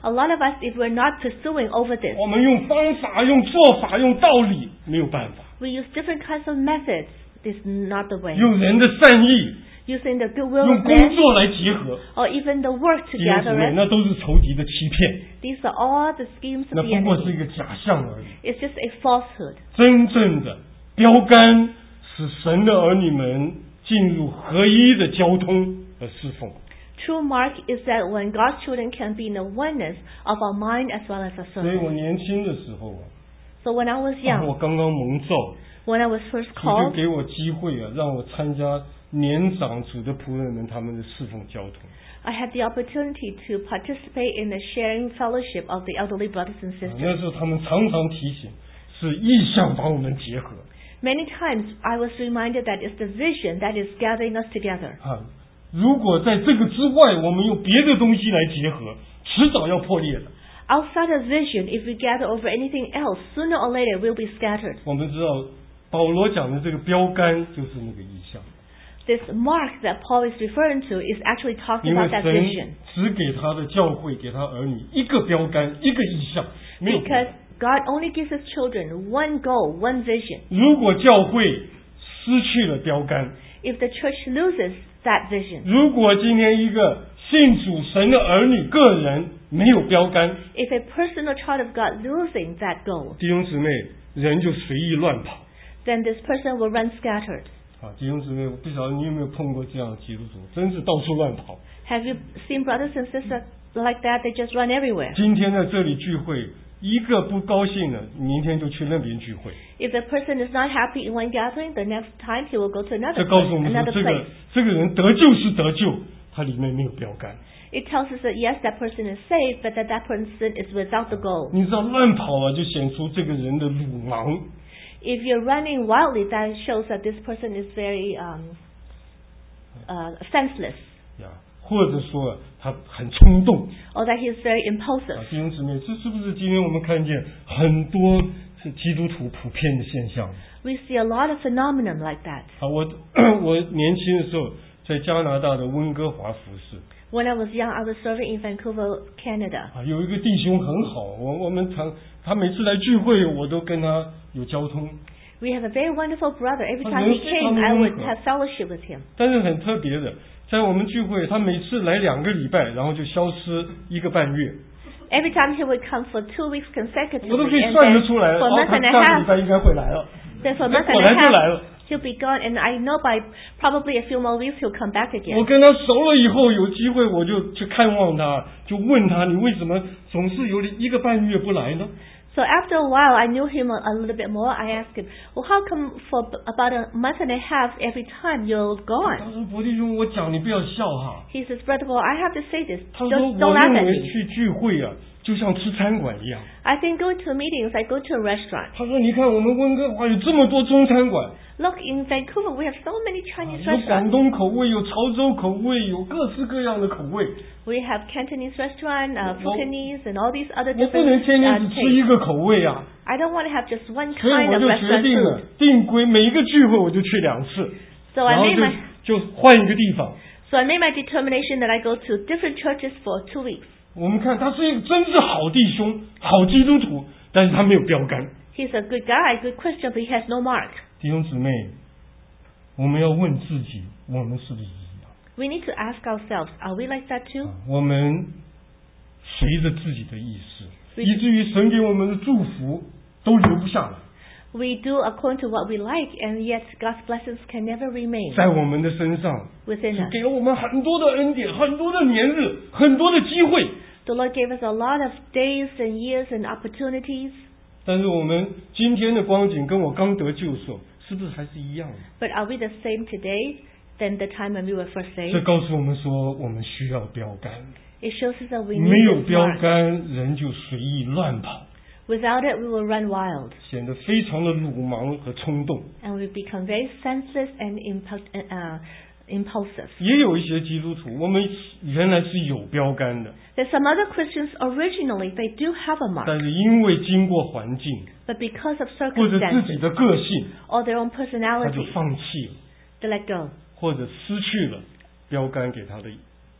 A lot of us, if we're not pursuing over this, 我们用方法、用做法、用道理，没有办法。 we use different kinds of methods. This is not the way. 用人的善意， Using the goodwill 用 of 工 men 作来结合， or even the work 弟兄姊妹， together. 那都是仇敌的欺骗， These are all the schemes 那 of the 不过是 enemy. 一个假象而已。 It's just a falsehood. 真正的标杆使神的儿女们进入合一的交通和侍奉。 True mark is that when God's children can be in the oneness of our mind as well as our 所以 soul. 我年轻的时候啊， So when I was 啊我 young, 刚刚蒙召， when I was first 主就 called, 给我机会啊，让我参加年长主的仆人们他们的侍奉交通。 I had the opportunity to participate in the sharing fellowship of the elderly brothers and 啊 sisters. 那时候他们常常提醒，是意象把我们结合 Many times I was reminded that it's the vision that is gathering us together. 啊。如果在这个之外，我们用别的东西来结合，迟早要破裂的。 Outside of vision, if we gather over anything else, sooner or later we'll be scattered. 我们知道保罗讲的这个标杆就是那个意象， This mark that Paul is referring to is actually talking 因为 about that 神 vision. 只给他的教会、给他儿女一个标杆、一个意象，没有别 Because 的。 God only gives His children one goal, one vision. 如果教会失去了标杆， If the church loses that vision, 如果今天一个信主神的儿女个人没有标杆， if a person or child of God losing that goal, 弟兄姊妹，人就随意乱跑。 then this person will run scattered. 啊，弟兄姊妹，我不晓得你有没有碰过这样的基督徒，真是到处乱跑。 Have you seen brothers and sisters like that? They just run everywhere. 今天在这里聚会，一个不高兴了，明天就去那边聚会。 If the person is not happy in one gathering, the next time he will go to 这 another 告 place, 诉我们 another 说，这个 place. 这个人得救是得救，他里面没有标杆。 It tells us that yes, that person is saved, but that that person is without the goal. 你知道乱跑啊，就显出这个人的鲁莽。 If you're running wildly, that shows that this person is very um, uh, senseless, 呀，或者说他很冲动。 or that he's very 啊 impulsive. 弟兄姊妹，这是不是今天我们看见很多是基督徒普遍的现象？ We see a lot of phenomenon like that. 啊，我我年轻的时候在加拿大的温哥华服侍， When I was young, I was serving in Vancouver, Canada. 啊，有一个弟兄很好，我我们常他每次来聚会，我都跟他有交通， We have a very wonderful brother. Every 他 time 人 he 非 came, 常的 I 温 would 和。 have fellowship with him. 但是很特别的，在我们聚会，他每次来两个礼拜，然后就消失一个半月， Every time he would come for two weeks 我都可 consecutively, 以 and 算得 then 出来， for 哦， a month 他 and a 下个礼 half, 拜应该会来了， then for a 那 month 果 and 然 a 就来 half, 了。 he'll be gone, and I know by probably a few more weeks he'll come back 我 again. 跟他熟了以后，有机会我就去看望他，就问他，你为什么总是有一个半月不来呢？ So after a while, I knew him a, a little bit more. I asked him, well, how come for b- about a month and a half every time you're 他 gone? 说：“伯弟兄，我讲你不要笑哈。 He says, Brother Paul, I have to say this. 他说 Just 我 don't laugh 认 at 为 me. 去聚会啊，就像吃餐馆一样。 I think going to meetings, I go to a restaurant. 他说你看我们温哥华有这么多中餐馆， Look, in Vancouver, we have so many 啊 Chinese 有广 restaurants. 东口味，有潮州口味，有各式各样的口味。 We have Cantonese restaurant, uh, Well, Phucanese, and all these other 我不能 different 天天 uh, 只吃一 tastes. 个口味啊， I don't want to have just one 所以 kind 我 of 就决 restaurant 定 food. 了定规，每一个聚会我就去两次， So I 然后 made 就 my 就换一个地方。 so I made my determination that I go to different churches for two weeks. 我们看他是一个真是好弟兄、好基督徒，但是他没有标杆。 He's a good guy, good Christian, but he has no mark. 弟兄姊妹，我们要问自己，我们是不是一样？ We need to ask ourselves, are we like that too? 啊我们随着自己的意识， We- 以至于神给我们的祝福都留不下来， We do according to what we like, and yet God's blessings can never remain 在我们的身上， within 是 us. 给了我们很多的恩典、很多的年日、很多的机会。 The Lord gave us a lot of days and years and opportunities, 但是我们今天的光景跟我刚得救的时候，是不是还是一样的？ but are we the same today than the time when we were first 这 saved? 告诉我们说，我们需要标杆。 It shows us that we 没 need 有 this 标 mark. 杆，人就随意乱跑， Without it, we will run wild, 显得非常的鲁莽和冲动。 and we become very senseless and impul- uh, impulsive. 也有一些基督徒，我们原来是有标杆的， There's some other Christians originally, they do have a mark, 但是因为经过环境 but because of 或者自己 circumstances 的个性， or their own 他就 personality, 放弃了， they let go. 或者失去了标杆给他的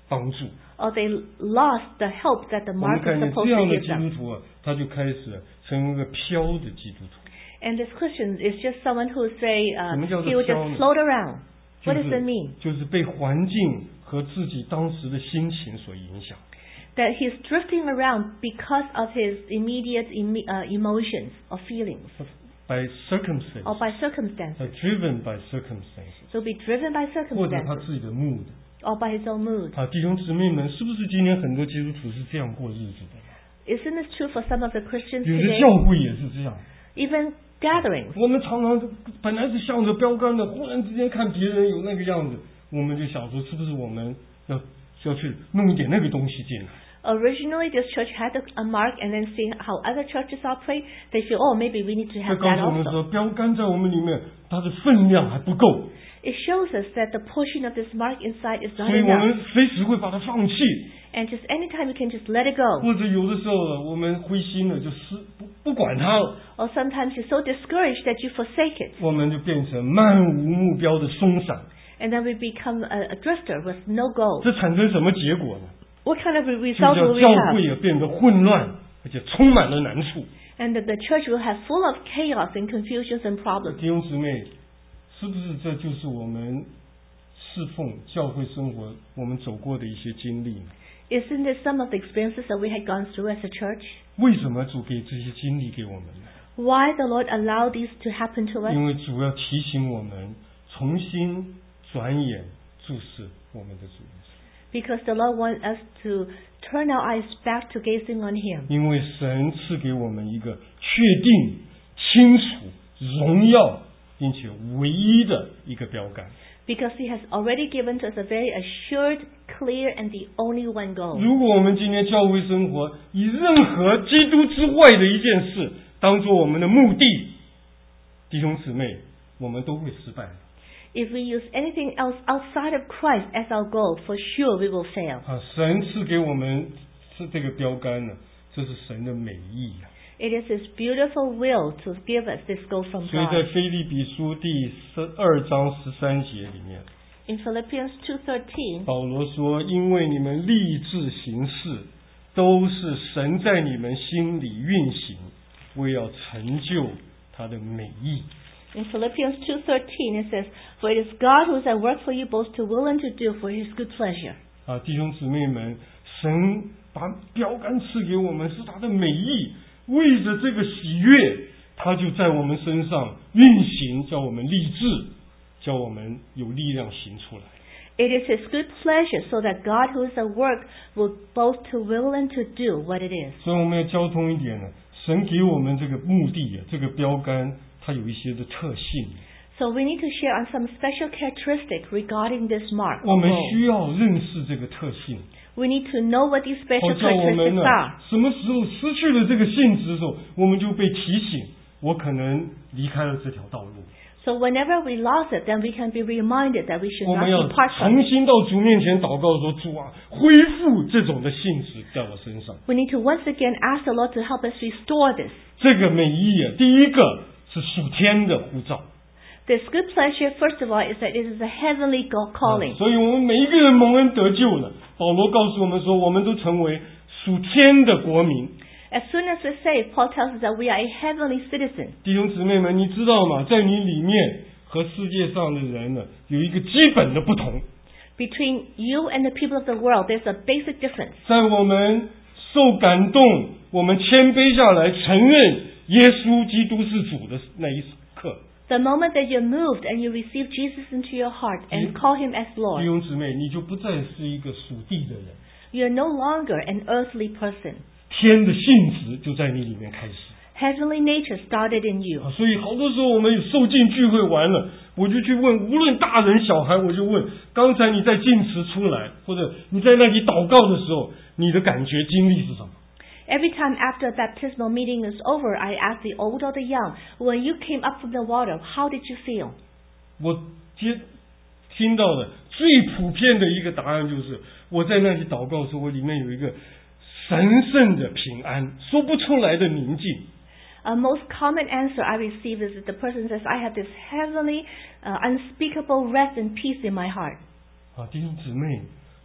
帮助。 or they lost the help that the 我们 mark 看 is 见 supposed 这 to 样的 give 基 them. 督徒啊，他就开始成为一个飘的基督徒。 And this Christian is just someone who say uh, 什么叫做 he will 飘呢？ just float around. 就 What does that 是 mean? 就是被环境和自己当时的心情所影响。 That he's drifting around because of his immediate emo- uh, emotions or feelings By circumstances, or by circumstances. uh, driven by circumstances， So be driven by 或者他 circumstances 自己的 mood。 or by his own mood. 啊，弟兄姊妹们，是不是今天很多基督徒是这样过日子的？ Isn't this true for some of the Christians 有 today? 的教会也是这样。 Even gatherings. 我们常常本来是向着标杆的，忽然之间看别人有那个样子，我们就想说，是不是我们要要去弄一点那个东西进来？ Originally, this church had a, a mark, and then seeing how other churches operate, they feel, oh, maybe we need to 这 have 告 that 诉我们 also. 说，标杆在我们里面，它的分量还不够， It shows us that the portion of this mark inside is not 所以我 enough. 们随时会把它放弃， And just anytime you can just let it go. 或者有的时候我们灰心了，就失不不管它了， Or sometimes you're so discouraged that you forsake it. 我们就变成漫无目标的松散。 And then we become a, a drifter with no goal. 这产生什么结果呢？ What kind of 就 result 叫 will we 教 have? 会也变得混乱，而且充满了难处。 And that the church will have full of chaos and confusions and problems. 弟兄姊妹，是不是这就是我们侍奉教会生活我们走过的一些经历呢？ Isn't this some of the experiences that we had gone through as a church? 为什么主给这些经历给我们呢？ Why the Lord allowed these to happen to us? 因为主要提醒我们重新转眼注视我们的主耶稣。 Because the Lord wants us to turn our eyes back to gazing on Him. 因为神赐给我们一个确定、清楚、荣耀，并且唯一的一个标杆。 Because He has already given to us a very assured, clear, and the only one goal. 如果我们今天教会生活以任何基督之外的一件事当做我们的目的，弟兄姊妹，我们都会失败。 If we use anything else outside of Christ as our goal, for sure we will fail. 啊，神赐给我们是这个标杆呢，这是神的美意啊。 It is His beautiful will to give us this goal from 所以在 God. 腓立比书第十二章十三节里面， In Philippians two thirteen, 保罗说：“因为你们立志行事，都是神在你们心里运行，为要成就他的美意。” in Philippians two thirteen it says, "For it is God who is at work for you both to will and to do for His good pleasure." 啊，弟兄姊妹们，神把标杆赐给我们是他的美意，为着这个喜悦，他就在我们身上运行，叫我们立志，叫我们有力量行出来。 It is His good pleasure so that God who is at work will both to will and to do what it is. 所以我们要交通一点呢，神给我们这个目的啊，这个标杆，它有一些的特性。 So we need to share on some special characteristic regarding this mark. 我们 goal. 需要认识这个特性， We need to know what these 好 special 叫我们 characteristics 呢 are. 什么时候失去了这个性质的时候，我们就被提醒，我可能离开了这条道路。 So whenever we lost it, then we can be reminded that we should 我 not 们要 depart from 重 it. 新到主面前祷告说：“主啊，恢复这种的性质在我身上。 We need to once again ask the Lord to help us restore this. ” 这个美意啊，第一个是属天的呼召， This good pleasure, first of all, is that it is a heavenly go- calling. 所以我们每一个人蒙恩得救了。保罗告诉我们说，我们都成为属天的国民。 As soon as we're saved, Paul tells us that we are a heavenly citizen. 弟兄姊妹们，你知道吗？在你里面和世界上的人呢，有一个基本的不同。 Between you and the people of the world, there's a basic difference. 在我们受感动，我们谦卑下来，承认耶稣基督是主的那一刻， The moment that you're moved and you receive Jesus into your heart and call Him as 弟 Lord, 兄姊妹，你就不再是一个属地的人， you're no longer an earthly person. 天的性质就在你里面开始。 Heavenly nature started in you. 啊，所以好多时候我们受尽聚会完了，我就去问，无论大人小孩，我就问，刚才你在进词出来，或者你在那里祷告的时候，你的感觉经历是什么？ Every time after a baptismal meeting is over, I ask the old or the young, when you came up from the water, how did you feel? 我接听到的最普遍的一个答案就是，我在那里祷告的时候，我里面有一个神圣的平安，说不出来的宁静。 A most common answer I receive is that the person says, I have this heavenly, uh, unspeakable rest and peace in my heart. 啊，弟兄姊妹，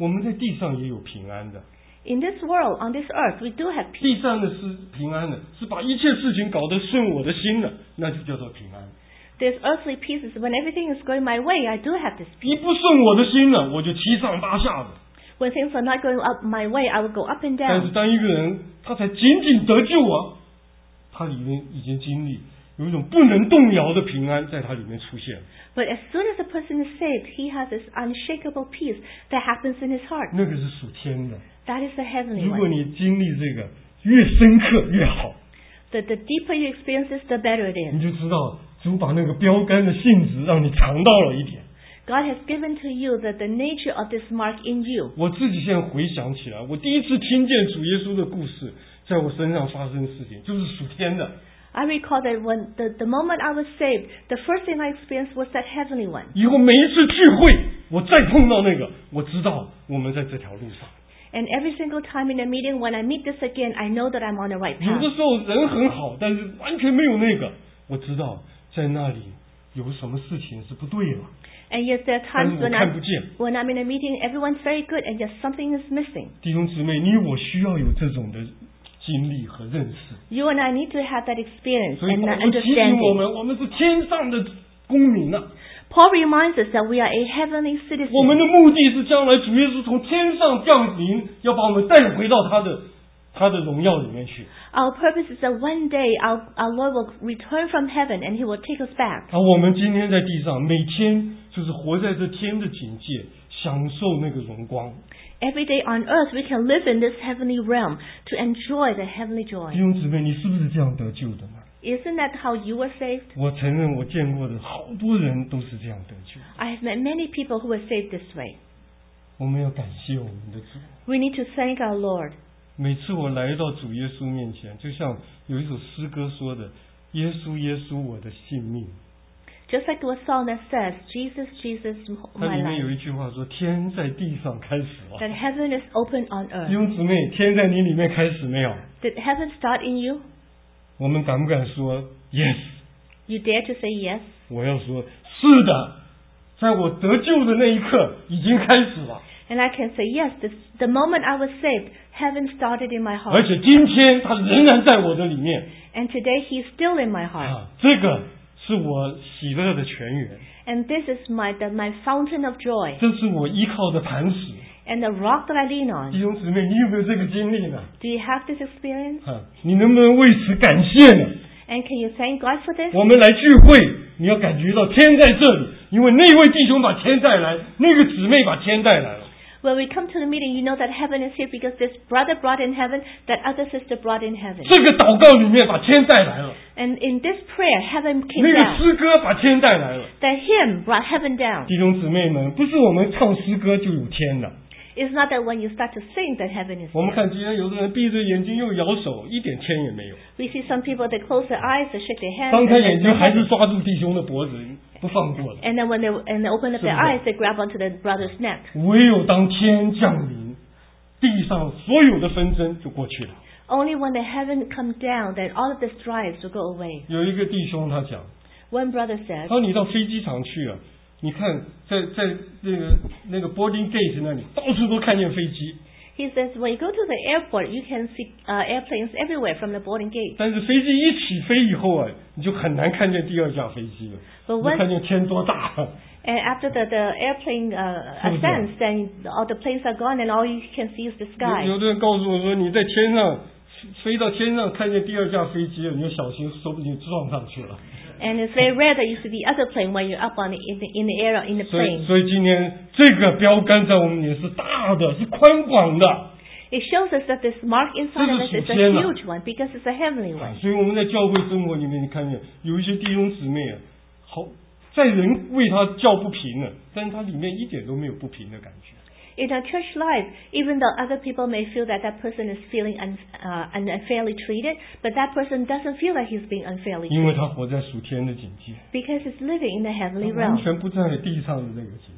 我们在地上也有平安的。 In this world, on this earth, we do have peace. 地上的是平安的，是把一切事情搞得顺我的心的，那就叫做平安。 There's earthly pieces. When everything is going my way, I do have this 一 peace. 不顺我的心呢，我就七上八下的。 When things are not going up my way, I will go up and 但是 down. 当一个人他才仅仅得救啊，他里面已经经历有一种不能动摇的平安在他里面出现。 But as soon as a person is saved, he has this unshakable peace that happens in his heart. 那个是属天的。 That is the heavenly 如果 one. 你经历这个越深刻越好， The, the deeper you experience this, the better it 你 is. 就知道主把那个标杆的性质让你尝到了一点。 God has given to you the, the nature of this mark in you. 我自己现在回想起来，我第一次听见主耶稣的故事在我身上发生的事情，就是属天的。 I recall that when the, the moment I was saved, the first thing I experienced was that heavenly one. 以后每一次聚会，我再碰到那个，我知道我们在这条路上。 And every single time in a meeting, when I meet this again, I know that I'm on the right 有 path. 的时候人很好，但是完全没有那个，我知道在那里有什么事情是不对了。 And yet there are 但 times 是我 when 看不 I'm, 见。 when I'm in a meeting, everyone's very good, and yet something is missing. 弟兄姊妹，你我需要有这种的经历和认识。 You and I need to have that experience 所以 and 保 that 罗提醒我 understanding. 们，我们是天上的公民啊。 Paul reminds us that we are a heavenly 我们 citizen. 的目的是将来主耶稣从天上降临，要把我们带回到他的他的荣耀里面去。 Our purpose is that one day our, our Lord will return from heaven and He will take us back. 而我们今天在地上，每天就是活在这天的境界，享受那个荣光。 Every day on earth, we can live in this heavenly realm to enjoy the heavenly 弟 joy. 兄姊妹，你是不是这样得救的呢？ Isn't that how you were saved? 我承认，我见过的好多人都是这样得救。 I have met many people who were saved this way. 我们要感谢我们的主。 We need to thank our Lord. 每次我来到主耶稣面前，就像有一首诗歌说的：“耶稣，耶稣，我的性命。” Just like the song that says, Jesus, Jesus, 它 my 里面有 life. 一句话说：“天在地上开始了。” That heaven is open on 弟 earth. 兄姊妹，天在你里面开始没有？ Did heaven start in you? 我们敢不敢说 yes？ You dare to say yes? 我要说是的，在我得救的那一刻已经开始了， And I can say yes. This, the moment I was saved, heaven started in my 而 heart. 且今天它仍然在我的里面。 And today He's still in my heart. 啊，这个是我喜乐的泉源， And this is my, the, my fountain of joy. 这是我依靠的磐石。 And the rock that I lean 弟 on. 兄姊妹，你有没有这个经历呢？ Do you have this experience? 啊，你能不能为此感谢呢？ And can you thank God for this? 我们来聚会，你要感觉到天在这里，因为那位弟兄把天带来，那个姊妹把天带来了。 When we come to the meeting, you know that heaven is here because this brother brought in heaven, that other sister brought in heaven. 这个祷告里面把天带来了， And in this prayer, heaven came 那个 down. 诗歌把天带来了。 The hymn brought heaven down. 弟兄姊妹们，不是我们唱诗歌就有天的。 It's not that when you start to sing that heaven is 我们 here. 看今天有的人闭着眼睛又摇手，一点天也没有。 We see some people, they close their eyes, they shake their hands, 张 and 开 then, 眼睛还是抓住弟兄的脖子不放过的。 and then when they, and they open up their 是不是？ eyes, they grab onto the brother's neck. 唯有当天降临，地上所有的纷争就过去了。 Only when the heaven come down, that all of the strives will go away. 有一个弟兄他讲， One brother 他 said, 说你到飞机场去啊，你看在在那个那个 boarding gate 那里，到处都看见飞机， he says, when you go to the airport, you can see uh, airplanes everywhere from the boarding gate. 但是飞机一起飞以后啊，你就很难看见第二架飞机了， But 你就 once 看见天多大。 And after the, the airplane uh, 是不是？ ascends, then all the planes are gone and all you can see is the 有 sky. 有的人告诉我说，你在天上飞到天上看见第二架飞机了，你就小心，说不定撞上去了。 And it's very rare that you see the other plane when you're up on the, in the, in the air, in the 所以， plane. 所以今天这个标杆在我们也是大的，是宽广的。 It shows us that this mark inside of us 这是 is 属天的。 a huge one because it's a heavenly one. 所以我们在教会生活里面，你看见有一些弟兄姊妹啊，好在人为他叫不平了，但是他里面一点都没有不平的感觉。 In a church life, even though other people may feel that that person is feeling un, uh, unfairly treated, but that person doesn't feel like he's being unfairly 因为 treated 他活在属天的境界， because he's living in the 他 heavenly 完 realm. 全不在地上的那个境界。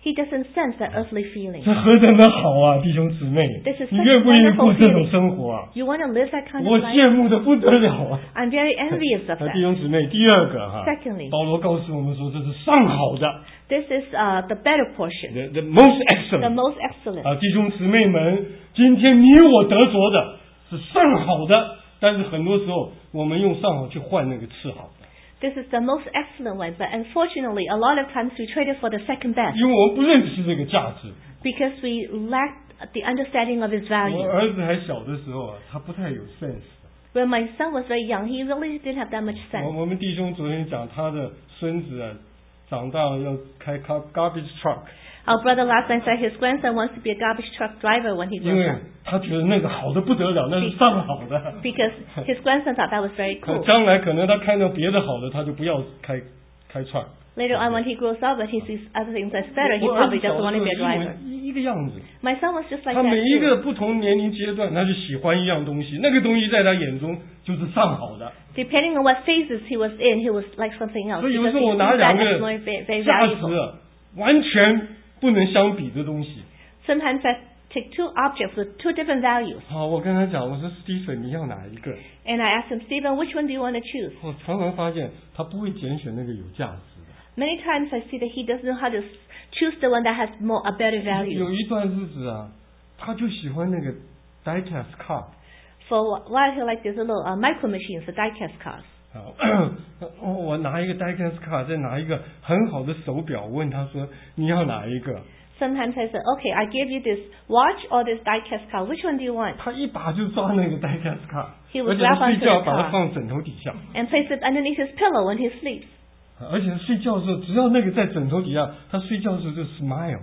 He doesn't sense that earthly feeling. 这何等的好啊，弟兄姊妹！ This is 你 such 愿不愿意 wonderful 过这种 feeling. 生活啊？ You want to live that kind 我 of life? 羡慕的不得了啊！ I'm very envious of 那 that. 弟兄姊妹，第二个哈， Secondly, 保罗告诉我们说，这是上好的 this is uh, the better portion, ，the the most the excellent。 most excellent. 啊，弟兄姊妹们，今天你我得着的是上好的，但是很多时候我们用上好去换那个次好的。 This is the most excellent one, but unfortunately, a lot of times we trade it for the second best 因为我们不认识这个价值。 because we lack the understanding of its 我 value. 儿子还小的时候啊，他不太有 sense。 When my son was very young, he really didn't have that much 我 sense. 我们弟兄昨天讲他的孙子啊，长大了要开 car- garbage truck， Our brother last night said his grandson wants to be a garbage truck driver when he 因 grows 为 up 他觉得那个好的不得了，那是上好的。 because his grandson thought that was very 可 cool. 将来可能他看到别的好的，他就不要开开 truck。 Later on, when he grows up and he sees other things that's better, he 我儿子 probably 小 doesn't 的 want 时 to 候 be a 一模 driver. 一一个样子。 My son was just like 他 that 每一 too. 个不同年龄阶段，他就喜欢一样东西，那个东西在他眼中就是上好的。 Depending on what phases he was in, he was like something else 所以有 because 时 he 候我 sees 拿 that 两 as 个 more very, very 价值 valuable. 啊完全不能相比的东西。 Sometimes I take two objects with two different values, 好，我跟他讲，我说 Stephen， 你要哪一个？ and I asked him, Stephen, which one do you want to choose? 我常常发现他不会拣选那个有价值的。 Many times I see that he doesn't know how to choose the one that has more a better value. 有一段日子啊，他就喜欢那个 diecast car。 For a while, he liked these little uh, micro machines, the diecast cars. 好，哦，我拿一个 diecast car， 再拿一个很好的手表，我问他说你要哪一个？ Sometimes I say, okay, I give you this watch or this diecast car. Which one do you want? 他一把就抓那个 diecast car， He 而 would 且 grab 他睡 onto 觉 the 把它 car 放枕头底下， and place it underneath his pillow when he sleeps. 而且睡觉的时候只要那个在枕头底下，他睡觉的时候就 smile。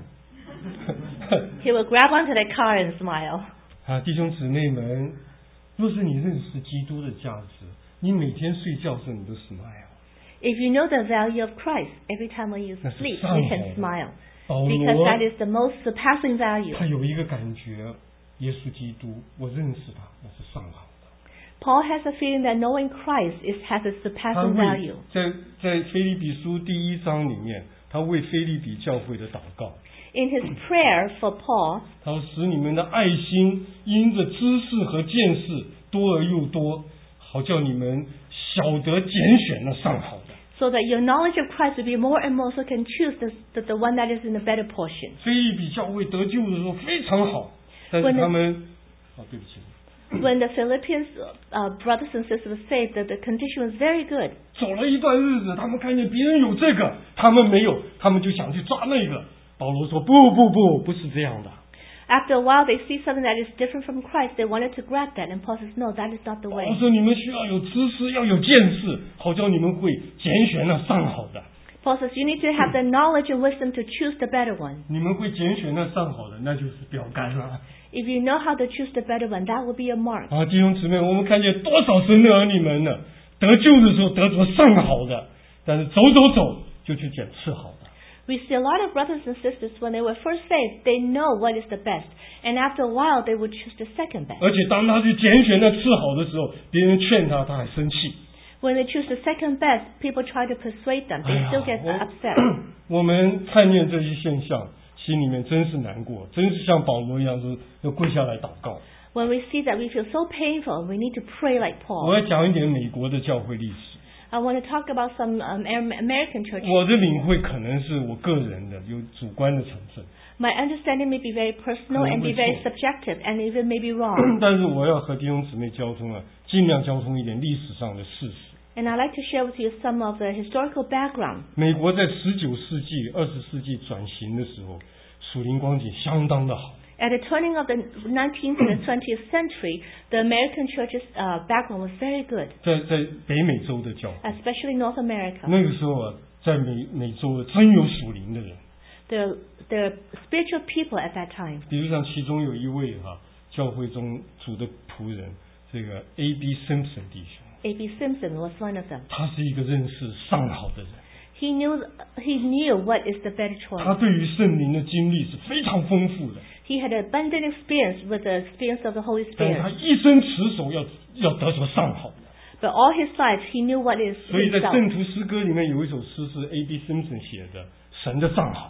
He would grab onto the car and smile. 啊，弟兄姊妹们，若是你认识基督的价值，你每天睡觉的时候你都 smile。 If you know the value of Christ, every time when you 那是 sleep, 上 you 好 can 的。 smile. 保 Because 罗 that is the most surpassing value. 他有一个感觉，耶稣基督，我认识他，那是上好的。 Paul has a feeling that knowing Christ is has a 他 surpassing 为 value. 在在腓立比书第一章里面，他为腓立比教会的祷告。 In his prayer for Paul, 他说：“使你们的爱心因着知识和见识多而又多，好叫你们晓得拣选那上好的。” so that your knowledge of Christ will be more and more, so you can choose the, the, the one that is in the better portion. 腓立比教会得救的时候非常好，但是 When the- 他们，哦，对不起， When the Philippians uh, brothers and sisters were saved, the, the condition was very good. 走了一段日子，他们看见别人有这个，他们没有，他们就想去抓那个。保罗说：“不不不，不是这样的。” After a while, they see something that is different from Christ. They wanted to grab that, and Paul says, "No, that is not the 保 way." 罗说：“你们需要有知识，要有见识，好叫你们会拣选那上好的。 Paul says, "You need to have the knowledge and wisdom to choose the better one. 你们会拣选那上好的，那就是标杆了。” If you know how to choose the better one, that will be a mark." 啊，弟兄姊妹，我们看见多少神的儿女们呢？得救的时候得着上好的，但是走走走就去捡次好的。 We see a lot of brothers and sisters, when they were first saved, they know what is the best. And after a while, they would choose the second best. 而且当他去拣选那次好的时候，别人劝他，他还生气。 When they choose the second best, people try to persuade them. 哎 They 呀 still get 我 upset. 我们看见这些现象，心里面真是难过，真是像保罗一样，说要跪下来祷告。 When we see that, we feel so painful. We need to pray like 我 Paul. 要讲一点美国的教会历史。 I want to talk about some um, Am- American churches. 我的领会可能是我个人的，有主观的成分。 My understanding may be very personal and be very subjective, and even may be wrong. 但是我要和弟兄姊妹交通啊，尽量交通一点历史上的事实。 And I'd like to share with you some of the historical background. 美国在十九世纪、二十世纪转型的时候，属灵光景相当的好。 At the turning of the nineteenth and the twentieth century, the American church's uh, background was very good, 在在北美洲的教会， especially North America. 那个时候啊，在美美洲啊真有属灵的人。 The the spiritual people at that time. 比如像其中有一位哈、教会中主的仆人，这个 A B Simpson 弟兄， A B Simpson was one of them. 他是一个认识上好的人， He knew he knew what is the better 他 choice. 对于圣灵的经历是非常丰富的， He had abundant experience with the experience of the Holy 但是他 Spirit. 一生持守要要得着上好的。 But all his life, he knew what is 所以在 himself. 圣徒诗歌里面有一首诗是 A B Simpson 写的，神的上好。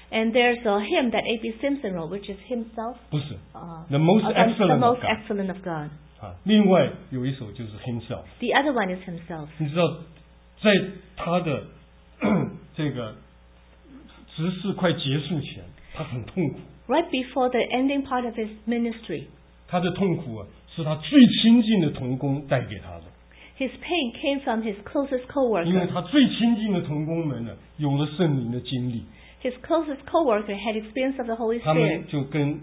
And there's a hymn that A B Simpson wrote, which is himself. 不是 Uh, The most uh, excellent the of most God excellent of God. 啊，另外有一首就是 Himself。 The other one is himself. 你知道，在他的这个执事快结束前，他很痛苦。 Right before the ending part of his ministry, 他的痛苦啊，是他最亲近的同工带给他的。 his pain came from his closest 因为 co-worker. 他最亲近的同工们呢，有了圣灵的经历， His closest co-worker had experience of the Holy 他们 Spirit. 就跟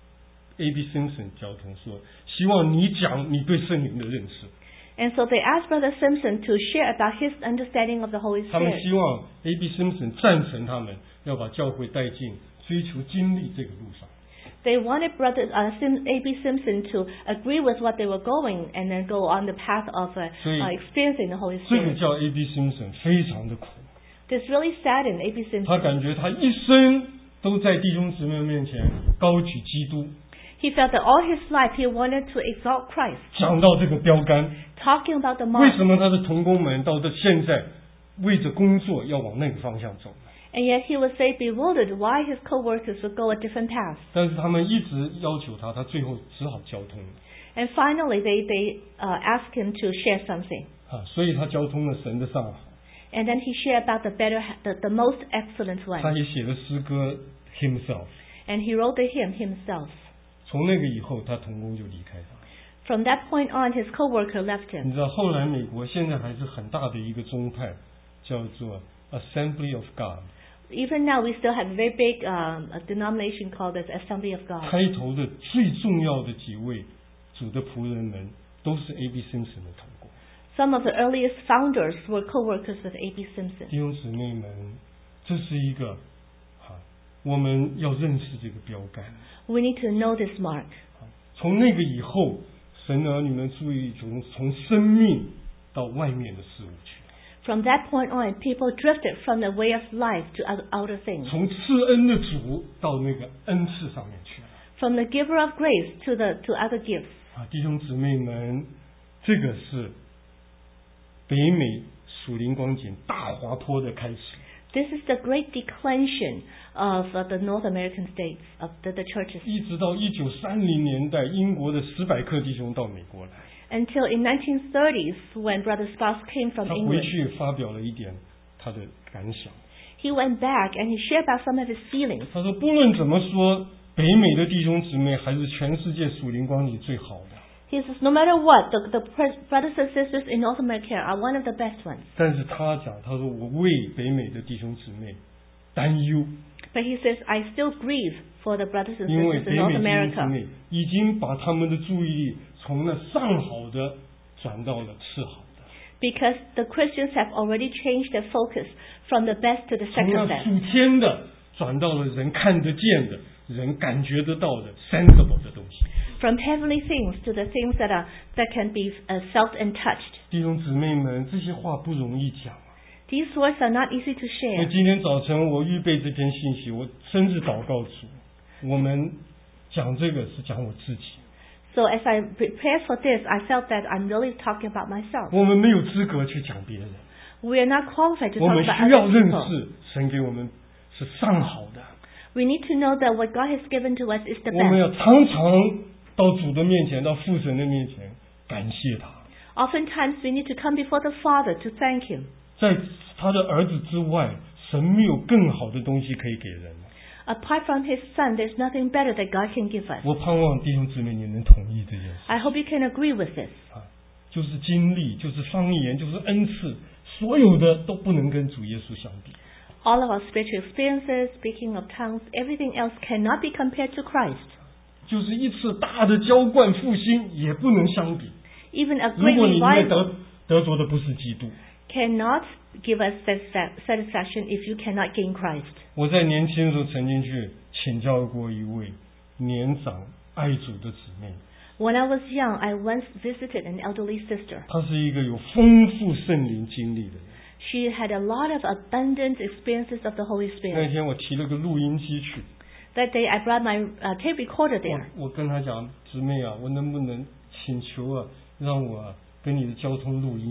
A B Simpson 交通说，希望你讲你对圣灵的认识。 And so they asked Brother Simpson to share about his understanding of the Holy 他们 Spirit. 希望 A B Simpson 赞成他们要把教会带进追求经历这个路上。 They wanted Brother uh, Sim, A B Simpson to agree with what they were going and then go on the path of uh, 所以 uh, experiencing the Holy 这个 Spirit. 叫 A B Simpson 非常的苦， This really saddened A B 他 Simpson. 感觉他一生都在弟兄姊妹面前高举基督， He felt that all his life he wanted to exalt Christ, 讲到这个标杆， talking about the 为 mark. 什么他的同工们到这现在为着工作要往那个方向走？ And yet he was very bewildered why his co-workers would go a different path. 但是他们一直要求他，他最后只好交通 And finally they, they uh, asked him to share something. 啊，所以他交通了神的上好， And then he shared about the better, the, the most excellent 他 one. 也写了诗歌 himself。 And he wrote the hymn himself. 从那个以后，他同工就离开他。 From that point on, his co-worker left 你 him. 知道，后来美国现在还是很大的一个宗派，叫做 Assembly of God。 Even now, we still have a very big um, a denomination called the Assembly of God. 开头的最重要的几位主的仆人们，都是 A B Simpson 的同工。 Some of the earliest founders were co-workers with A B Simpson. 弟兄姊妹们，这是一个啊，我们要认识这个标杆。 We need to know this mark. 从那个以后，神儿女们注意从从生命到外面的事物去， From that point on, people drifted from the way of life to other, outer things. 从赐恩的主到那个恩赐上面去了。 From the giver of grace to the to other gifts. 啊，弟兄姊妹们，这个是北美属灵光景大滑坡的开始。 This is the great declension of uh, the North American states, of the, the churches. 一直到一九三零年代，英国的史百克弟兄到美国来， Until in nineteen thirties, when Brother Spouse came from 他回 England, 去发表了一点他的感想。 he went back and he shared about some of his feelings. 他说，不论怎么说，北美的弟兄姊妹还是全世界属灵光景最好的。 He says, no matter what, the, the brothers and sisters in North America are one of the best ones. 但是他讲，他说我为北美的弟兄姊妹担忧， But he says, I still grieve for the brothers and 因为 sisters 北 in 美 North 弟兄姊 America. 妹已经把他们的注意力从那上好的转到了次好的， Because the Christians have already changed their focus from the best to the 从 second 那 best. 属天的转到了人看得见的、人感觉得到的 sensible 的东西。 From heavenly things to the things that are that can be uh, felt and touched. 弟兄姊妹们，这些话不容易讲啊。 These words are not easy to 因为 share. 今天早晨我预备这篇信息，我甚至祷告主，我们讲这个是讲我自己， So as I prepared for this, I felt that I'm really talking about myself. 我们没有资格去讲别人， We are not qualified to 我 talk 们 about 需要 other 认 people. 识神给我们是上好的， We need to know that what God has given to us is the 我们 best. 要常常到主的面前，到父神的面前感谢他， Oftentimes we need to come before the Father to thank Him. 在他的儿子之外，神没有更好的东西可以给人。 Apart from His Son, there's nothing better that God can give us. 我盼望弟兄姊妹你能同意这件事 I hope you can agree with this. 啊，就是经历，就是方言，就是恩赐，所有的都不能跟主耶稣相比。 All of our spiritual experiences, speaking of tongues, everything else cannot be compared to Christ. 就是一次大的浇灌复兴也不能相比。 Even a 如 great 果你里面 revival 得得着的不是基督， cannot give us satisfa- satisfaction if you cannot gain Christ. 我在年轻的时候曾经去请教过一位年长爱主的姊妹， When I was young, I once visited an elderly sister. 她是一个有丰富圣灵经历的人。 She had a lot of abundant experiences of the Holy 那 Spirit. 天我提了个录音机去， That day, I brought my uh, tape recorder 我 there. 我跟她讲，姊妹啊，我能不能请求啊，让我啊跟你的交通录音？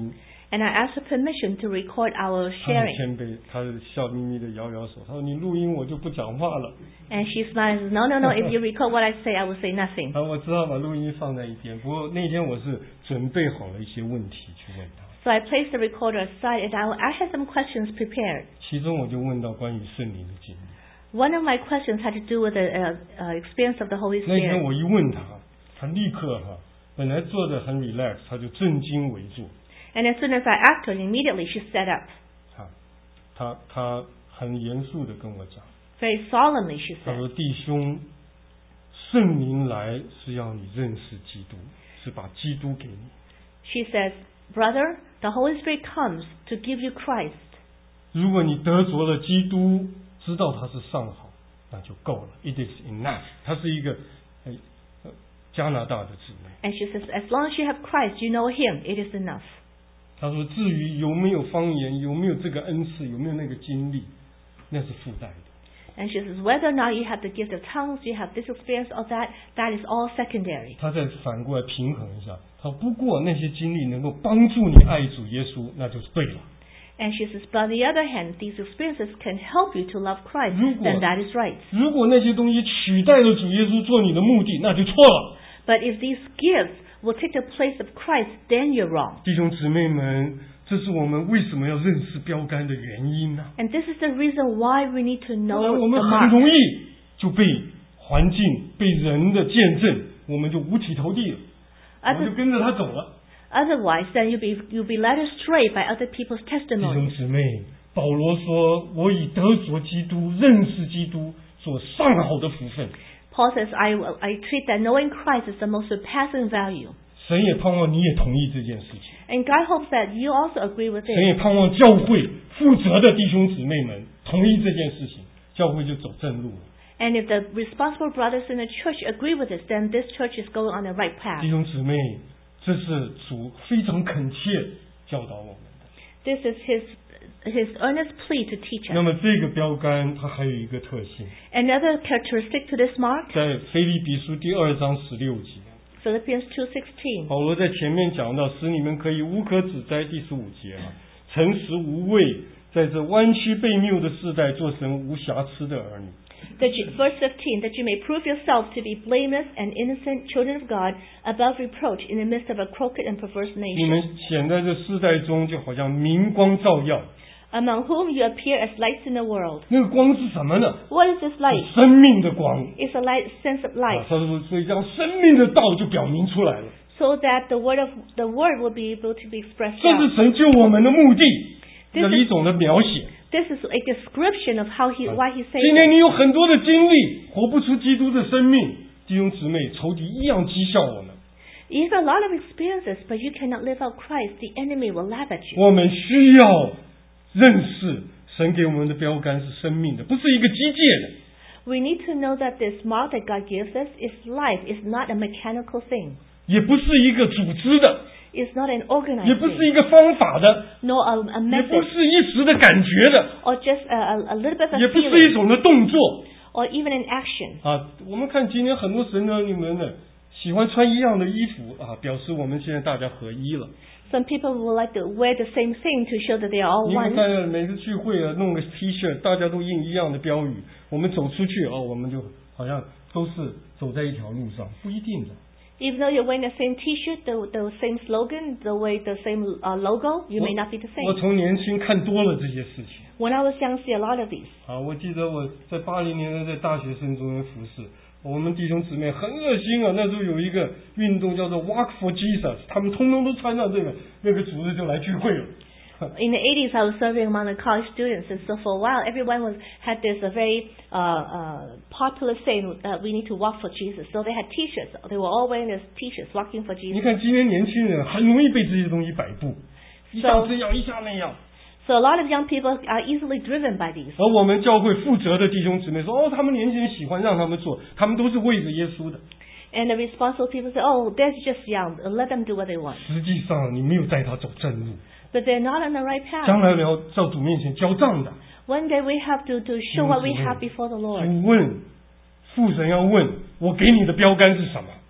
And I asked her permission to record our 他很 sharing. 谦卑，他笑眯眯的摇摇手，他说：“你录音我就不讲话了。” And she smiled and said, no, no, no, if you record what I say, I will say nothing. 啊，我知道把录音放在一边，不过那天我是准备好了一些问题去问他。 So I placed the recorder aside and I, I had some questions prepared. 其中我就问到关于圣灵的经历。 One of my questions had to do with the uh, uh, experience of the Holy 那天 Spirit. 我一问他，他立刻哈，本来坐得很 relax， 他就正襟危坐。 And as soon as I asked her, immediately she sat up. 啊，他他很严肃的跟我讲， Very solemnly she 他 said, 说：“弟兄，圣灵来是要你认识基督，是把基督给你。 she says, brother, the Holy Spirit comes to give you Christ. 如果你得着了基督，知道他是上好，那就够了。It is enough。”他是一个呃呃加拿大的姊妹。 And she says, as long as you have Christ, you know Him, it is enough. 他说：“至于有没有方言，有没有这个恩赐，有没有那个经历，那是附带的。” And she says, whether or not you have the gift of tongues, you have this experience or that, that is all secondary. 他再反过来平衡一下，他说：“不过那些经历能够帮助你爱主耶稣，那就是对了。” And she says, but on the other hand, these experiences can help you to love Christ, 如果 then that is right. 如果那些东西取代了主耶稣做你的目的，那就错了。 But if these gifts will take the place of Christ, then you're wrong. 弟兄姊妹们，这是我们为什么要认识标杆的原因呢、啊？ And this is the reason why we need to 不 know 然我 the 们很 mark. 容易就被环境、被人的见证，我们就五体投地了，我们就 Other, 跟着他走了。 otherwise, then you'll be, you'll be led astray by other people's 弟兄 testimonies. 姊妹，保罗说：“我以得着基督、认识基督所上好的福分。” Paul says, I, will- I treat that knowing Christ is the most surpassing value. 神也盼望你也同意这件事情， And God hopes that you also agree with 神 it. 也盼望教会负责的弟兄姊妹们同意这件事情，教会就走正路了。 And if the responsible brothers in the church agree with this, then this church is going on the right path. 弟兄姊妹，这是主非常恳切教导我们的。 This is His, his earnest plea to teach 那 us. 么这个标杆它还有一个特性， Another characteristic to this mark, 在腓立比书第二章十六节， Philippians two sixteen. 保罗在前面讲到，使你们可以无可指摘，第十五节啊，诚实无畏，在这弯曲悖谬的世代，做神无瑕疵的儿女。 That you, verse fifteen, that you may prove yourselves to be blameless and innocent children of God, above reproach in the midst of a crooked and perverse 你 nation, 们显在这世代中，就好像明光照耀。 among whom you appear as lights in the world. 那个光是什么呢？ What is this light? 是生命的光。 It's a light, sense of 啊 light, 他说，所以让生命的道就表明出来了。 so that the word of the word will be able to be expressed 这 out. 是神救我们的目的 This is- 的一种的描写。 This is a description of how he, why he 今 saved 天 us. 你有很多的经历，活不出基督的生命，弟兄姊妹，仇敌一样讥笑我们。 You have a lot of experiences, but you cannot live out Christ. The enemy will laugh at you. 我们需要认识神给我们的标杆是生命的，不是一个机械的。 We need to know that this mark that God gives us is life. It's not a mechanical thing. 也不是一个组织的， It's not an 也 organized 不是 thing, 一个方法的， nor a, a 也不 method, 是一时的感觉的， or just a, a, a little bit of 也不是一 feeling, 种的动作 or even an action. 啊。我们看今天很多神呢，你们呢喜欢穿一样的衣服啊，表示我们现在大家合一了。 Some people would like to wear the same thing to show that they are all 你们 one. 看每次聚会啊，弄个 T 恤，大家都印一样的标语，我们走出去哦，我们就好像都是走在一条路上，不一定的。 Even though you're wearing the same T-shirt, the, the same slogan, the way the same uh, logo, you may not be the 我 same. 从年轻看多了这些事情 When I was young, I see a lot of these. 啊，我记得我在八零年代在大学生中间服侍，我们弟兄姊妹很热心啊，那时候有一个运动叫做 Walk for Jesus， 他们通通都穿上这个，那个组织就来聚会了。 In the eighties, I was serving among the college students, and so for a while, everyone was had this a very uh, uh, popular saying, uh, "We need to walk for Jesus." So they had T-shirts. They were all wearing these T-shirts, walking for 你 Jesus. 看今天年轻人很容易被这些东西摆布，一下这样一下那样。 So a lot of young people are easily driven by these. 而我们教会负责的弟兄姊妹说：“哦，他们年轻人喜欢让他们做，他们都是为着耶稣的。 And the responsible people say, "Oh, they're just young. Let them do what they want." 实际上你没有带他走正路， But they're not on the right 将 path. 来要到主面前交账的。 One day we have to, to show what we have before the Lord. 主问，父神要问我给你的标杆是什么？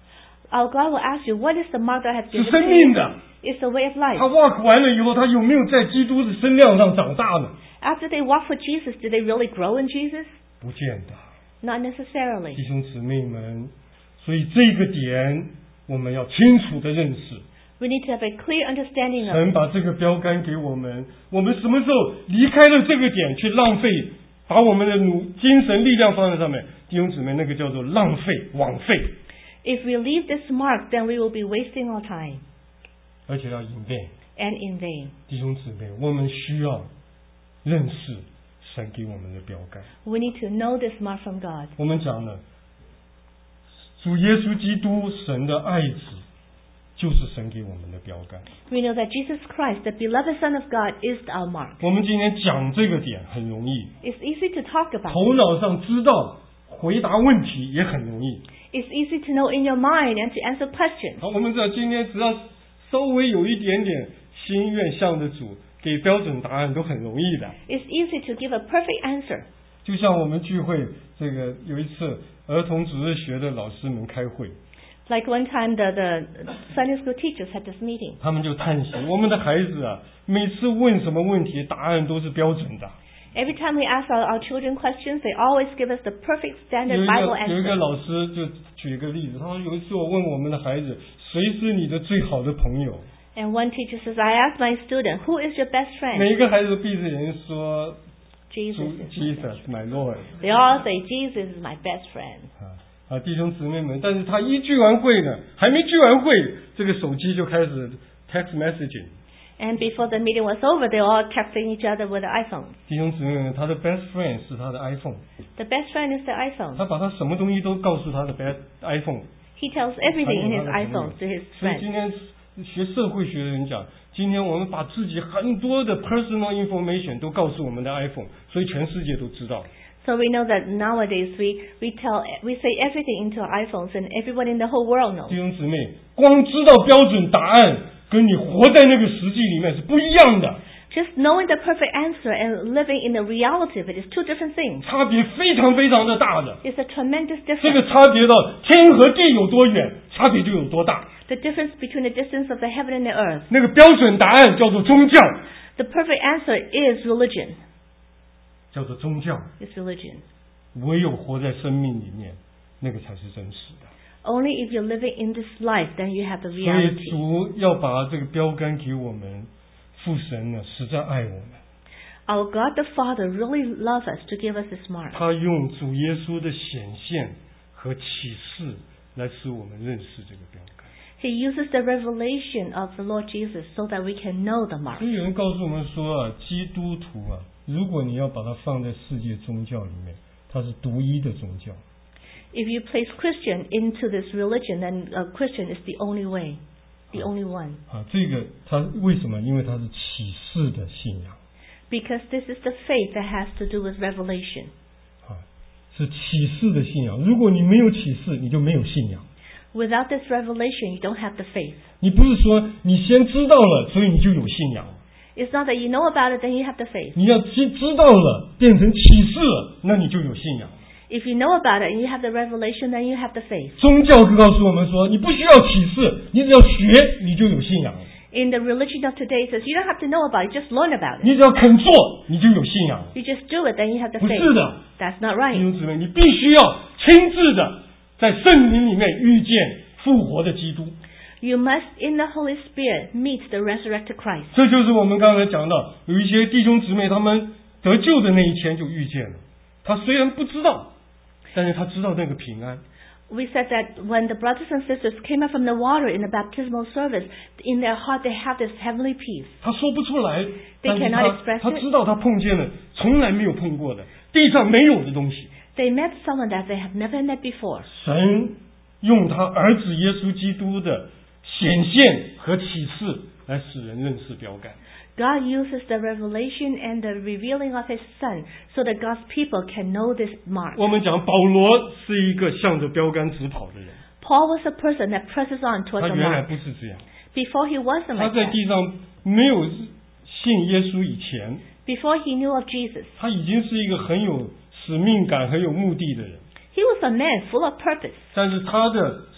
Our God will ask you, what is the mark that has 是 given 生 to 命 you? 的。 It's the way of 他 life. walk 完了以后，他有没有在基督的身量上长大呢？ After they walk for Jesus, did they really grow in Jesus? 不见得。 Not necessarily. 弟兄姊妹们，所以这个点我们要清楚的认识。 We need to have a clear understanding of 神 it. 把这个标杆给我们，我们什么时候离开了这个点去浪费，把我们的努精神力量放在上面，弟兄姊妹，那个叫做浪费、枉费， If we leave this mark, then we will be wasting our time 而且要隐蔽。 and in vain. 弟兄姊妹，我们需要认识神给我们的标杆。 We need to know this mark from God. 我们讲了，主耶稣基督，神的爱子，就是神给我们的标杆。 We know that Jesus Christ, the beloved Son of God, is our mark. 我们今天讲这个点很容易， It's easy to talk about. 头脑上知道，回答问题也很容易。 It's easy to know in your mind and to answer questions. 好，我们知道今天只要稍微有一点点心愿向着主，给标准答案都很容易的。 It's easy to give a perfect answer. 就像我们聚会，这个有一次儿童主日学的老师们开会， Like one time the, the Sunday school teachers had this meeting. 他们就叹息，我们的孩子啊，每次问什么问题，答案都是标准的。 Every time we ask our, our children questions, they always give us the perfect 有 standard 一 Bible 个有一个 answer. 老师就举一个例子，他说有一次我问我们的孩子，谁是你的最好的朋友？ And one teacher says, I asked my student, who is your best 每 friend? 一个孩子闭着眼睛说 Jesus 主 is my best Jesus friend. my Lord。 They all say, Jesus is my best friend. 啊啊，弟兄姊妹们，但是他一聚完会呢，还没聚完会，这个手机就开始 text messaging。 And before the meeting was over, they were all texting each other with the iPhones. 弟兄姊妹们，他的 best friend 是他的 iPhone， The best friend is the 他 iPhone. 把他什么东西都告诉他的 best iPhone。 He tells everything in his 他的朋友 iPhone to his 所以 friends. 今天学社会学的人讲，今天我们把自己很多的 personal information 都告诉我们的 iPhone， 所以全世界都知道。 So we know that nowadays we, we tell we say everything into our iPhones and everyone in the whole world 弟 knows. 兄姊妹，光知道标准答案，跟你活在那个实际里面是不一样的， Just knowing the perfect answer and living in the reality of it is two different things. 差别非常非常的大的。 It's a tremendous 这个 difference. 差别到天和地有多远，差别就有多大。 The difference between the distance of the heaven and the earth. 那个标准答案叫做宗教， The perfect answer is religion. 叫做宗教。 It's religion. 唯有活在生命里面，那个才是真实的。 Only if you're living in this life, then you have the 所以 reality. 主要把这个标杆给我们，父神呢实在爱我们， Our God the Father really loves us to give us this mark. 他用主耶稣的显现和启示来使我们认识这个标杆。 He uses the revelation of the Lord Jesus so that we can know the mark. 所以有人告诉我们说啊，基督徒啊，如果你要把它放在世界宗教里面，它是独一的宗教。 If you place Christian into this religion, then a Christian is the only way, the only one. 啊，这个它为什么？因为它是启示的信仰。 Because this is the faith that has to do with revelation. 啊，是启示的信仰。如果你没有启示，你就没有信仰。 Without this revelation, you don't have the faith. 你不是说你先知道了，所以你就有信仰。 It's not that you know about it, then you have the faith. 你要知知道了，变成启示了，那你就有信仰。 If you know about it and you have the revelation, then you have the faith. 宗教告诉我们说，你不需要启示，你只要学，你就有信仰。 In the religion of today, it says you don't have to know about it, just learn about it. 你只要肯做，你就有信仰。 You just do it, then you have the 不 faith. 是的， That's not 弟 right. 兄姊妹，你必须要亲自的在圣灵里面遇见复活的基督。 You must, in the Holy Spirit, meet the resurrected Christ. 这就是我们刚才讲到，有一些弟兄姊妹他们得救的那一天就遇见了。他虽然不知道，但是他知道那个平安。 We said that when the brothers and sisters came up from the water in the baptismal service, in their heart they have this heavenly peace. 他说不出来， They 但是 cannot 他 express 他 it. 知道他碰见了从来没有碰过的地上没有的东西。 They met someone that they have never met before. 神用他儿子耶稣基督的显现和启示来使人认识标杆。 God uses the revelation and the revealing of His Son so that God's people can know this mark. 我们讲保罗是一个向着标杆直跑的人， Paul was a person that presses on 他 towards the 原来 mark. 不是这样。 Before he wasn't 他 like 在 that. 地上没有信耶稣以前， Before he knew of Jesus. 他已经是一个很有使命感、很有目的的人。 He was a man full of purpose. 但是他的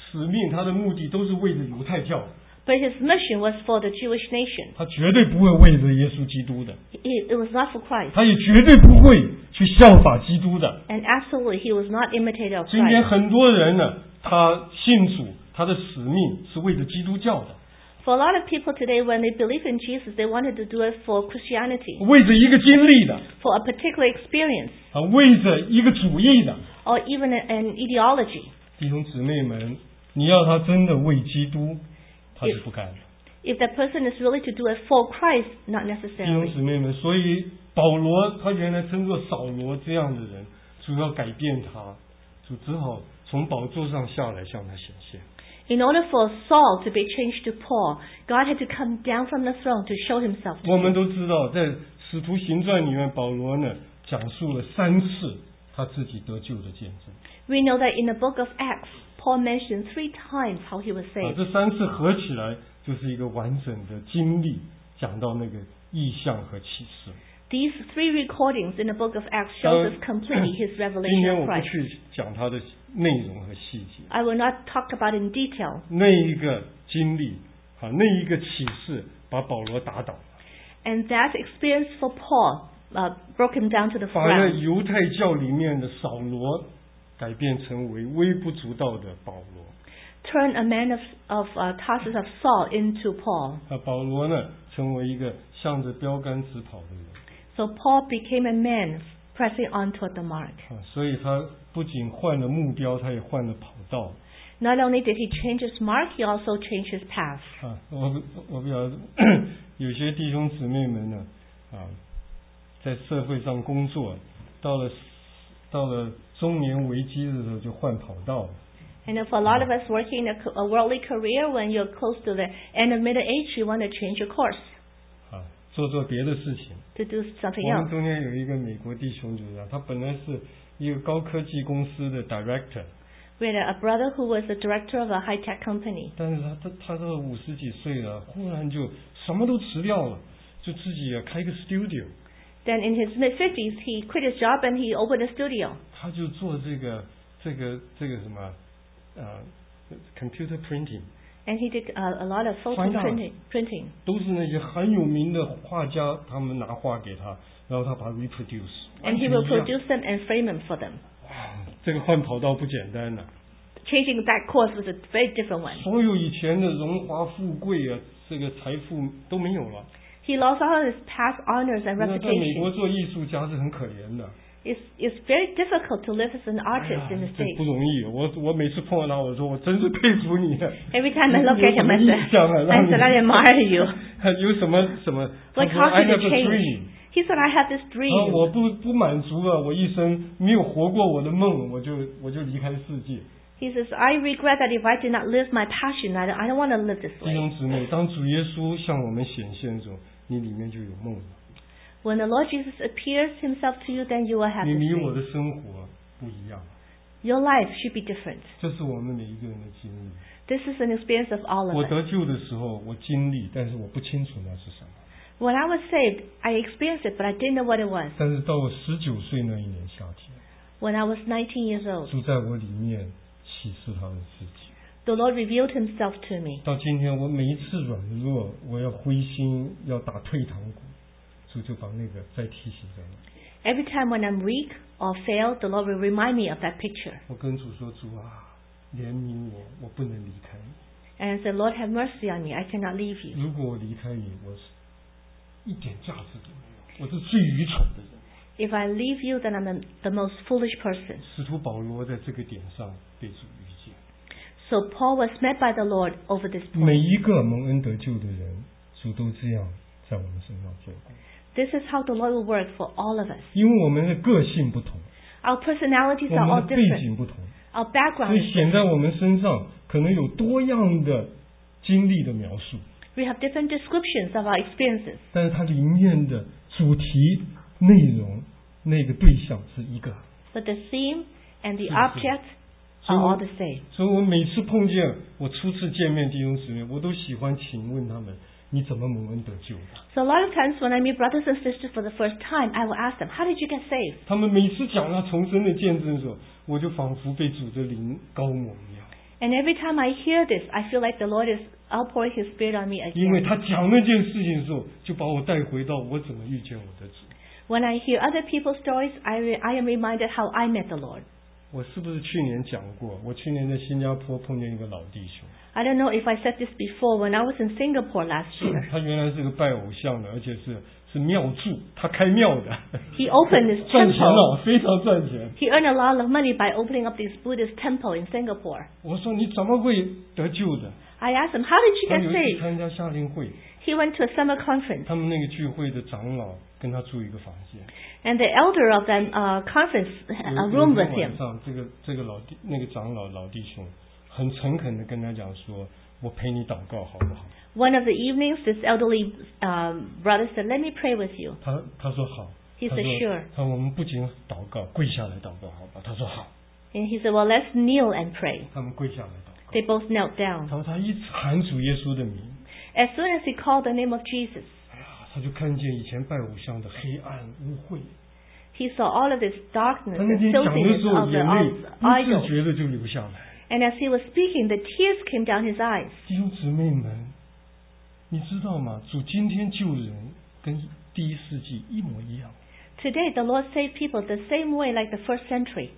使命、他的目的都是为着犹太教， but his mission was for the Jewish nation. 他绝对不会为着耶稣基督的， It, it was not for Christ. 他也绝对不会去效法基督的。 And absolutely, he was not imitator of 今天 Christ. 很多人呢，他信主，他的使命是为着基督教的， For a lot of people today, when they believe in Jesus, they wanted to do it for Christianity, 为着一个经历的， for a particular experience, 啊，为着一个主义的。 or even an, an ideology. 弟兄姊妹们，你要他真的为基督，他是不干的。 If that person is really to do it for Christ, not 弟兄 necessarily. 姊妹们，所以保罗他原来称作扫罗这样的人，主要改变他，主只好从宝座上下来向他显现。 In order for Saul to be changed to Paul, God had to come down from the throne to show himself to 我们 him. 都知道，在使徒行传里面，保罗呢讲述了三次他自己得救的见证。 We know that in the book of Acts, Paul mentioned three times how he was 啊， saved. 这三次合起来就是一个完整的经历，讲到那个意象和启示。 These three recordings in the book of Acts shows us completely his 今 revelation 天 of 我不 Christ. 去讲它的内容和细节， I will not talk about in detail. 那一个经历，啊，那一个启示把保罗打倒， And that experience for Paul uh, broke him down to the 把那 ground. 犹太教里面的扫罗改变成为微不足道的保罗。 Turned a man of, of uh, Tarsus of Saul into Paul. 啊，保罗呢成为一个向着标杆直跑的人。 So Paul became a man pressing on toward the mark. 啊，所以他不仅换了目标，他也换了跑道。 Not only did he change his mark, he also changed his path. 啊，我不我不晓得，有些弟兄姊妹们呢，啊，在社会上工作，到了到了中年危机的时候就换跑道了。 And if a lot of us working a, a worldly career, when you're close to the end of middle age, you want to change your course 啊，做做别的事情。 to do something 我们 else. 中间有一个美国弟兄就是这样，他本来是一个高科技公司的 director， We had a brother who was the director of a high-tech company. 但是他他他到五十几岁了，忽然就什么都辞掉了，就自己也开个 studio， Then in his mid-fifties, he quit his job and he opened a studio. 他就做这个这个这个什么呃 computer printing， And he did uh, a lot of photo Find out. printing. printing. 都是那些很有名的画家，他们拿画给他，然后他把它 reproduce， And he 完 will 全一样 produce them and frame them for them. 哇，这个换跑道不简单呐、 Changing that course was a very different one. 所有以前的荣华富贵啊，这个财富都没有了。 He lost all his past honors and 那在美国 reputation. 做艺术家是很可怜的。 It's, it's very difficult to live as an 哎 artist 呀 in the 这 States. 不容易。我我每次碰到他，我说我真是佩服你。 Every time I look at him, I 有什么 say, 意向啊？ I 让你 said, I admire you. 有什么什么？他 What 说 I caused you have to a dream。 change? He said, I have this 啊， dream. 我不不满足了，我一生没有活过我的梦，我就我就离开世界。 He says, I regret that if I did not live my passion, I don't, I don't want to live this 弟 way. 兄姊妹，当主耶稣向我们显现的时候，你里面就有梦了。 When the Lord Jesus appears himself to you, then you will have 你 this 你我 dream. 的生活不一样， Your life should be different. 这是我们每一个人的经历。 This is an experience of all 我 of us. 得救的时候，我经历，但是我不清楚那是什么。 When I was saved, I experienced it, but I didn't know what it was. 但是到我十九岁那一年夏天， When I was nineteen years old, 主在我里面启示他的自己。 the Lord revealed himself to me. 到今天，我每一次软弱，我要灰心，要打退堂鼓，主就把那个再提醒着我。 Every time when I'm weak or fail, the Lord will remind me of that picture. 我跟主说：“主啊，怜悯我，我不能离开你。 And I said, Lord, have mercy on me. I cannot leave you. 如果我离开你，我是一点价值都没有，我是最愚蠢的人。” If I leave you, then I'm the, the most foolish person. 使徒保罗在这个点上被主遇见。 So Paul was met by the Lord over this 每 point. 一个蒙恩得救的人，主都这样在我们身上做过。 This is how the Lord will work for all of us. 因为我们的个性不同， Our personalities 我 are 们 all 的背 different. 景不同， Our 所 background 以 is 显 different. 在我们身上可能有多样的经历的描述， We have different descriptions of our experiences. 但是它里面的主题、内容、那个对象是一个。 But the theme and the 是，是。 object 所 are 以我 all the same. 所以我每次碰见我初次见面弟兄姊妹，我都喜欢请问他们：你怎么蒙恩得救的？ So a lot of times when I meet brothers and sisters for the first time, I will ask them, how did you get saved? 他们每次讲他重生的见证的时候，我就仿佛被主的灵高抹一样。 And every time I hear this, I feel like the Lord is outpouring His Spirit on me 因为 again. 他讲那件事情的时候，就把我带回到我怎么遇见我的主。 When I hear other people's stories, I, re- I am reminded how I met the Lord. 我是不是去年讲过？我去年在新加坡碰见一个老弟兄， I don't know if I said this before. When I was in Singapore last year, 他原来是个拜偶像的，而且是是庙祝，他开庙的， he opened his 赚钱 temple. 了，非常赚钱。 He earned a lot of money by opening up this Buddhist temple in Singapore. 我说你怎么会得救的？ I asked him, how did you 他 get 有一次 saved? 参加夏令会， He went to a summer conference, 他们那个聚会的长老跟他住一个房间。 and the elder of that uh, conference had 有 a 有 room 一天 with 晚 him. 上，这个这个老弟那个长老老弟兄很诚恳的跟他讲说：“我陪你祷告好不好 One of the evenings, this elderly um, brother said, let me pray with you.？” 他他说好。 He 他 said, 说 sure. 他说我们不仅祷告，跪下来祷告好吧？他说好。 And he said, well, let's kneel and pray. 他们跪下来祷告。 They both knelt down. 他说他一喊主耶稣的名， As soon as he called the name of Jesus, 哎呀，他就看见以前拜偶像的黑暗污秽。 he saw all of this darkness 他那 and 天讲的 filthiness 时候， of the 眼泪 idols. 不自觉的就流下来。 And as he was speaking, the tears came down his eyes. 弟兄姊妹们，你知道吗？主今天救人跟第一世纪一模一样。 Today, the Lord saved people the same way like the first century.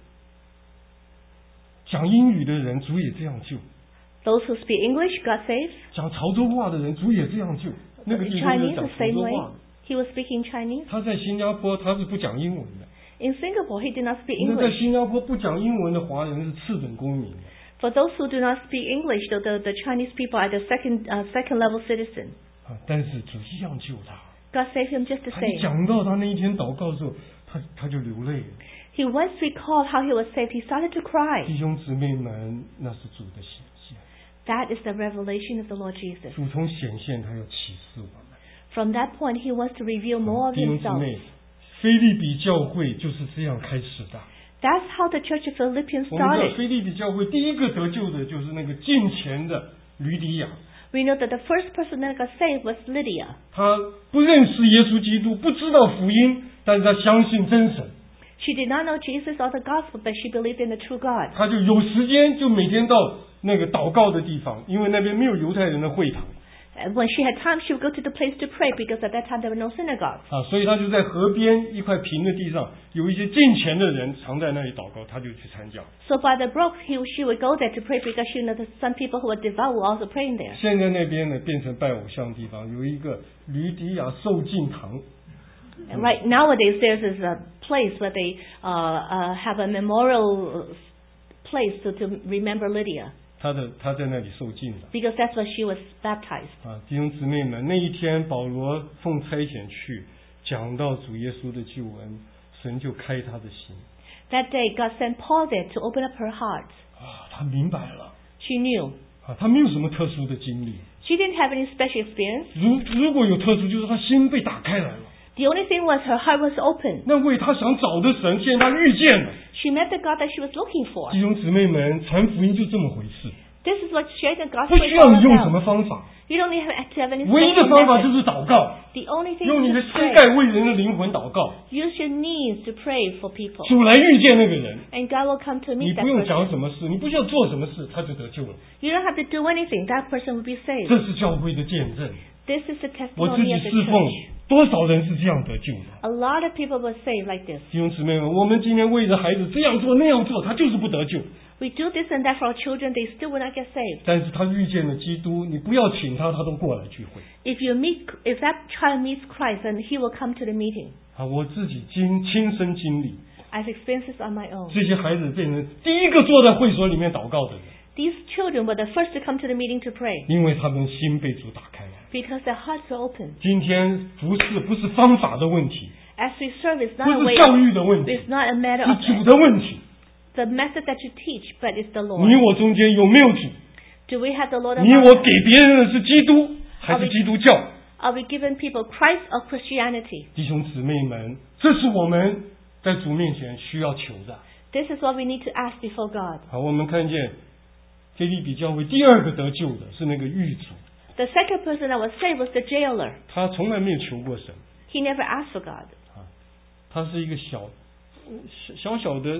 讲英语的人，主也这样救； Those who speak English got saved. 讲潮州话的人，主也这样救。那个弟兄是 Chinese 讲 the 潮 same 州 way. 话的， He was speaking Chinese. 他在新加坡他是不讲英文的。 In Singapore, he did not speak 那在 English. 新加坡不讲英文的华人是次等公民。 For those who do not speak English, the, the, the Chinese people are the second, uh, second level citizen. 啊，但是主一样救他。 God saved him just the 他一 same. 讲到他那一天祷告的时候，他他就流泪了。 He once recalled how he was saved. He started to cry. 弟兄姊妹们，那是主的显现。 That is the revelation of the Lord Jesus. 主从显现，他要启示我们。 From that point, he wants to reveal more of 弟兄姊 himself. 妹，腓立比教会就是这样开始的。 That's how the Church of Philippians 我们知道 started. 腓立比教会第一个得救的就是那个敬虔的吕底亚， We know that the first person that got saved was Lydia. 他不认识耶稣基督，不知道福音，但是他相信真神， She did not know Jesus or the gospel, but she believed in the true God. 他就有时间就每天到那个祷告的地方，因为那边没有犹太人的会堂 And when she had time, she would go to the place to pray because at that time there were no synagogues. 啊，所以他就在河边一块平的地上，有一些敬虔的人常在那里祷告，他就去参加。 So by the brook, he, she would go there to pray because she knew that some people who were devout were also praying there. 现在那边呢变成拜偶像的地方，有一个吕底亚受敬堂。 And right nowadays, there's this uh, place where they uh, uh, have a memorial place to, to remember Lydia 他的他在那里受敬的 because that's where she was baptized. 啊，弟兄姊妹们，那一天保罗奉差遣去讲到主耶稣的救恩，神就开他的心 That day, God sent Paul there to open up her heart. 啊，他明白了 She knew. 啊，他没有什么特殊的经历， She didn't have any special experience. 如如果有特殊，就是他心被打开来了， The only thing was her heart was open. 那为他想找的神，现在他遇见了。 She met the God that she was looking for. 弟兄姊妹们，传福音就这么回事， This is what sharing the 不 gospel 需 is 要 all 你用什么 about. 方法， You don't need to have any 唯一的 special 方法就 method. 是祷告， The only thing 用你 is 的 to 膝 pray. 盖为人的灵魂祷告， Use your knees to pray for people. 主来遇见那个人。 And God will come to 你 meet that 不用 person. 讲什么事，你不需要做什么事，他就得救了。 You don't have to do anything. That person will be saved. 这是教会的见证。 This is the 我自 testimony 己 of the 侍奉 church. 多少人是这样得救的？ A lot of people were saved like this. 弟兄姊妹们，我们今天为着孩子这样做那样做，他就是不得救。 We do this and that for our children. They still will not get saved. 但是他遇见了基督，你不要请他，他都过来聚会。 If you meet, if that child meets Christ, then he will come to the meeting. 啊，我自己经亲身经历， I've experienced this on my own. 这些孩子变成第一个坐在会所里面祷告的人， These children were the first to come to the meeting to pray 因为他们心被主打开了。 because their hearts were open. 今天服侍不是方法的问题， As we serve, it's 不 not a 是 way. 教育的问题， It's not a matter 是 of 主的问题。 the method that you teach, but it's the 你 Lord. 我中间有没有主？ Do we have the Lord 你 among 我 us? 给别人的是基督还是基督教？ Are we giving people Christ or Christianity? 弟兄姊妹们，这是我们在主面前需要求的。 This is what we need to ask before God. 好，我们看见腓立比教会第二个得救的是那个狱卒， The second person that was saved was the jailer. 他从来没有求过神 He never asked for God. 啊，他是一个小小小的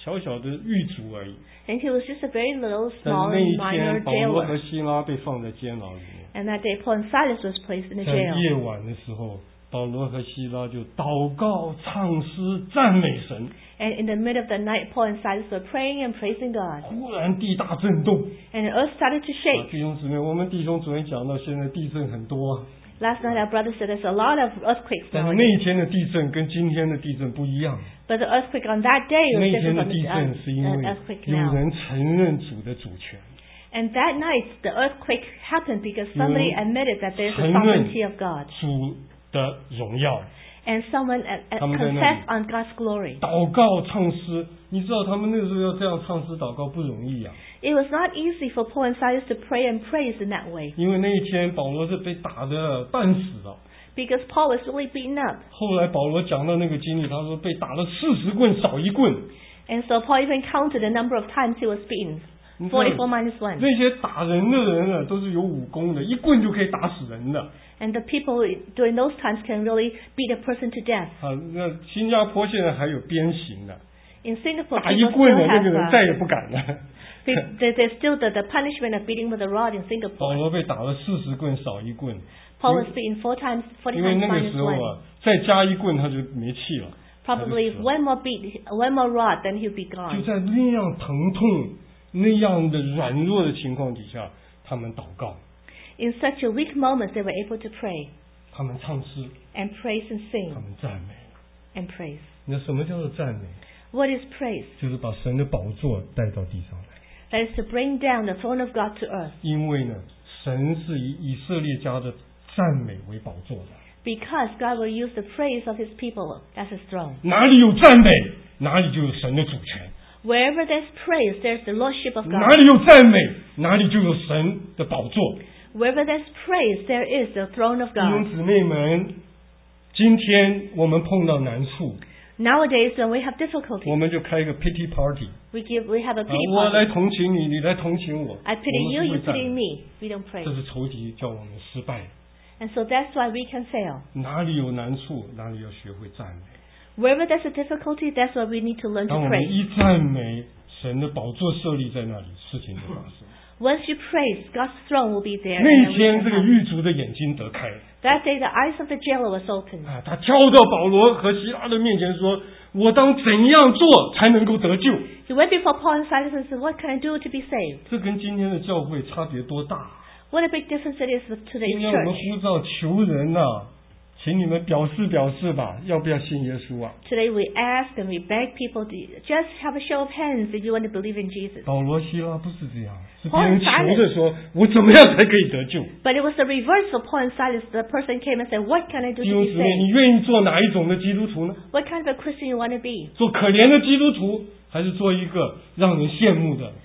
小小的狱卒而已。 And he was just a very little, 但 small, 是那一 minor 天，保罗和 jailer. 希拉被放在监牢里面。 And that day, Paul and Silas was placed in a 在 jail. 夜晚的时候，保罗和希拉就祷告、唱诗、赞美神。 And in the middle of the night, Paul and Silas were praying and praising God. 忽然地大震动， And the earth started to 啊 shake. 弟兄姊妹，我们弟兄昨天讲到，现在地震很多啊， Last night, our brother said there's a lot of earthquakes 但是 nowadays. 那一天的地震跟今天的地震不一样。 But the earthquake on that day 那 was 一天 different 的 from 地 the 震是因 uh, 为 earthquake 有 now. 人承认主的主权， And that night, the earthquake happened because somebody Mm. admitted that there's a 承认 sovereignty of God. 主的荣耀。 And someone uh, uh, 他们在那里 confessed on God's glory. 祷告唱诗，你知道他们那个时候要这样唱诗祷告不容易啊， It was not easy for Paul and Silas to pray and praise in that way 因为那一天保罗是被打得半死了。 because Paul was really beaten up. 后来保罗讲到那个经历，他说被打了四十棍少一棍。 And so Paul even counted the number of times he was beaten. 你知道 forty-four minus one. 那些打人的人啊，都是有武功的，一棍就可以打死人的。 And the people during those times can really beat a person to death. 啊，那新加坡现在还有鞭刑的， In Singapore, 打一 people 棍 still 的那 have 个人 uh, 再也不敢了。 they- there- there's still the, the punishment of beating with a rod in 保 Singapore. 罗被打了四十棍少一棍， Paul was beaten four times, forty 因为 times 那个 minus 时候 one. 啊，再加一棍他就没气了， Probably if one more beat, one more rod, then he'll be 就 gone. 在那样疼痛、那样的软弱的情况底下，他们祷告， In such a weak moment, they were able to pray 他们唱诗， and praise and 他 sing 们赞美。 and praise. 那什么叫做赞美？ What is praise? 就是把神的宝座带到地上来。 That is to bring down the throne of God to earth. 因为呢，神是以以色列家的赞美为宝座的。 Because God will use the praise of His people as His throne. 哪里有赞美，哪里就有神的主权； Wherever there's praise, there's the lordship of 哪 God. 里有赞美，哪里就有神的宝座。 Wherever there's praise, there is the throne of 弟兄 God. 姊妹们，今天我们碰到难处， Nowadays, when we have 我 difficulty, 们就开一个 pity party， we give, we have a 啊 pity 我来 party. 同情你，你来同情我， I 我 pity you, 们 you 不会赞 pity 美， me. We don't pray. 这是仇敌叫我们失败。 And so that's why we can fail. 哪里有难处，哪里要学会赞美。 Wherever there's a difficulty, that's why we need to learn 当 to 我们 praise. 一赞美，神的宝座设立在那里，事情就发生。 Once you praise, God's throne will be there. 那 and then we 天 can 这个 have- 狱卒的眼睛得开了。 That day, the eyes of the jailer was opened. 啊，他跳到保罗和希拉的面前说：“我当怎样做才能够得救 He went before Paul and Silas and said, "What can I do to be saved?"？” 这跟今天的教会差别多大？ What a big difference it is with 今 today's 天我们 church. 呼召求人呐、请你们表示表示吧，要不要信耶稣啊？ Today we ask and we beg people to just have a show of hands if you want to believe in Jesus. 保罗、希拉不是这样，是别 Paul 人 and 求着说：“我怎么样才可以得救 But it was the reverse for Paul and Silas. The person came and said, "What can I？” do 弟 to 兄 be 姊妹，你 saved? 愿意做哪一种的基督徒呢？ What kind of a Christian you want to be? 做可怜的基督徒，还是做一个让人羡慕的？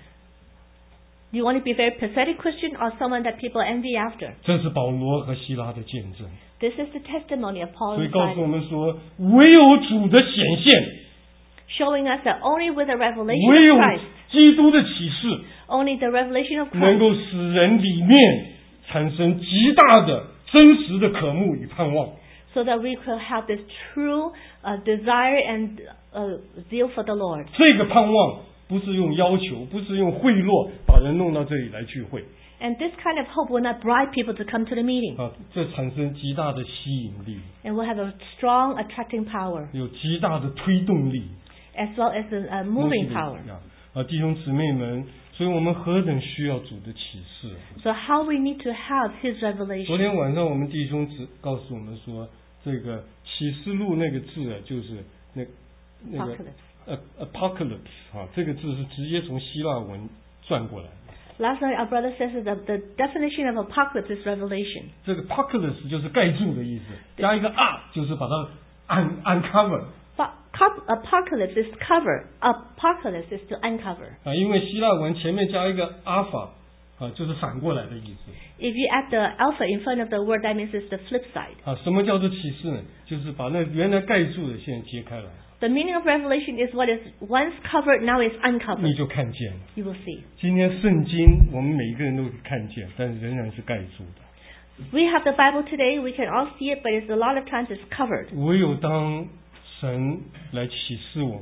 Do you want to be a very pathetic Christian or someone that people envy after? 这是保罗和希拉的见证。 This is the testimony of Paul 所以 and 告诉我 Silas, 们说，唯有主的显现， showing us that only with the 唯 revelation 有 of Christ, 基督的启示， only the revelation of 能 Christ, 够使人里面产生极大的真实的渴慕与盼望。 so that we could have this true uh, desire and uh, zeal for the Lord. 这个盼望不是用要求，不是用贿赂把人弄到这里来聚会 And this kind of hope will not bribe people to come to the meeting, 啊，这产生极大的吸引力， and will have a strong attracting power, 有极大的推动力。 as well as a, a moving power. 啊，弟兄姊妹们，所以我们何等需要主的启示。 So how we need to have His 昨 revelation. 天晚上我们弟兄只告诉我们说，这个启示录那个字啊，就是那那个 Apocalypse. 呃 apocalypse 啊，这个字是直接从希腊文转过来的。 Last night, our brother says that the definition of apocalypse is revelation. 这个 apocalypse 就是盖住的意思，加一个 a 就是把它 un uncover But cop- apocalypse is cover. Apocalypse is to uncover. 啊，因为希腊文前面加一个 alpha 啊，就是反过来的意思 If you add the alpha in front of the word, that means it's the flip side. 啊。什么叫做启示呢？就是把那原来盖住的现在揭开来， The meaning of revelation is what is once covered, now is 你 uncovered. 就看见了。 You will see. 今天圣经我们每一个人都可以看见，但是仍然是盖住的。 We have the Bible today. We can all see it, but it's a lot of times it's covered. 唯有当神来启示我们，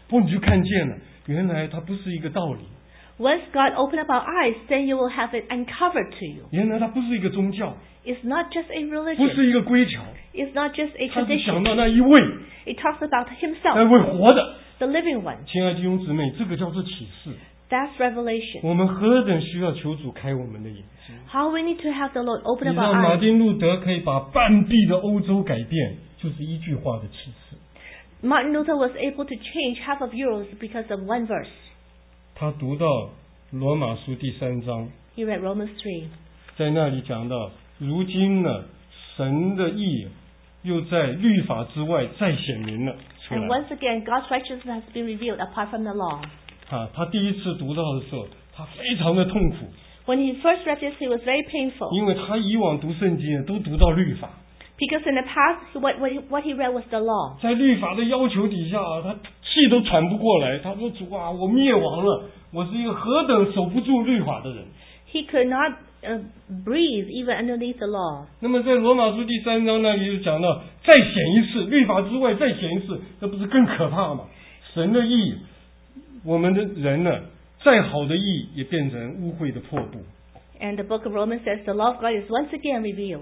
哦，你就看见了，原来它不是一个道理。 Once God opened up our eyes, then you will have it uncovered to you. 原来它不是一个宗教， It's not just a 不 religion. 是一个规条， It's not just a 它是讲 tradition. 到那一位， It talks about 那 Himself, 位活的。 the living one. 亲爱的弟兄姊妹，这个叫做启示。 That's revelation. 我们何等需要求主开我们的眼睛， How we need to have the Lord 你 open 知 up 道 our 马 eyes. 丁路德可以把半壁的欧洲改变，就是一句话的启示。 Martin Luther was able to change half of Europe because of one verse. 他读到罗马书第三章， He read Romans three. 在那里讲到，如今呢，神的义又在律法之外再显明了出 And 来。 once again, God's righteousness has been revealed apart from the law. 啊，他第一次读到的时候，他非常的痛苦， When he first read this, it was very painful. 因为他以往读圣经都读到律法， Because in the past, what, what, he- what he read was the law. 在律法的要求底下，他气都喘不过来。他说：“主啊，我灭亡了，我是一个何等守不住律法的人。” He could not uh, breathe even underneath the law. 那么在罗马书第三章那里就讲到，再显一次，律法之外再显一次，那不是更可怕吗？神的义，我们的人呢，再好的义也变成污秽的破布。 And the book of Romans says the law of God is once again revealed.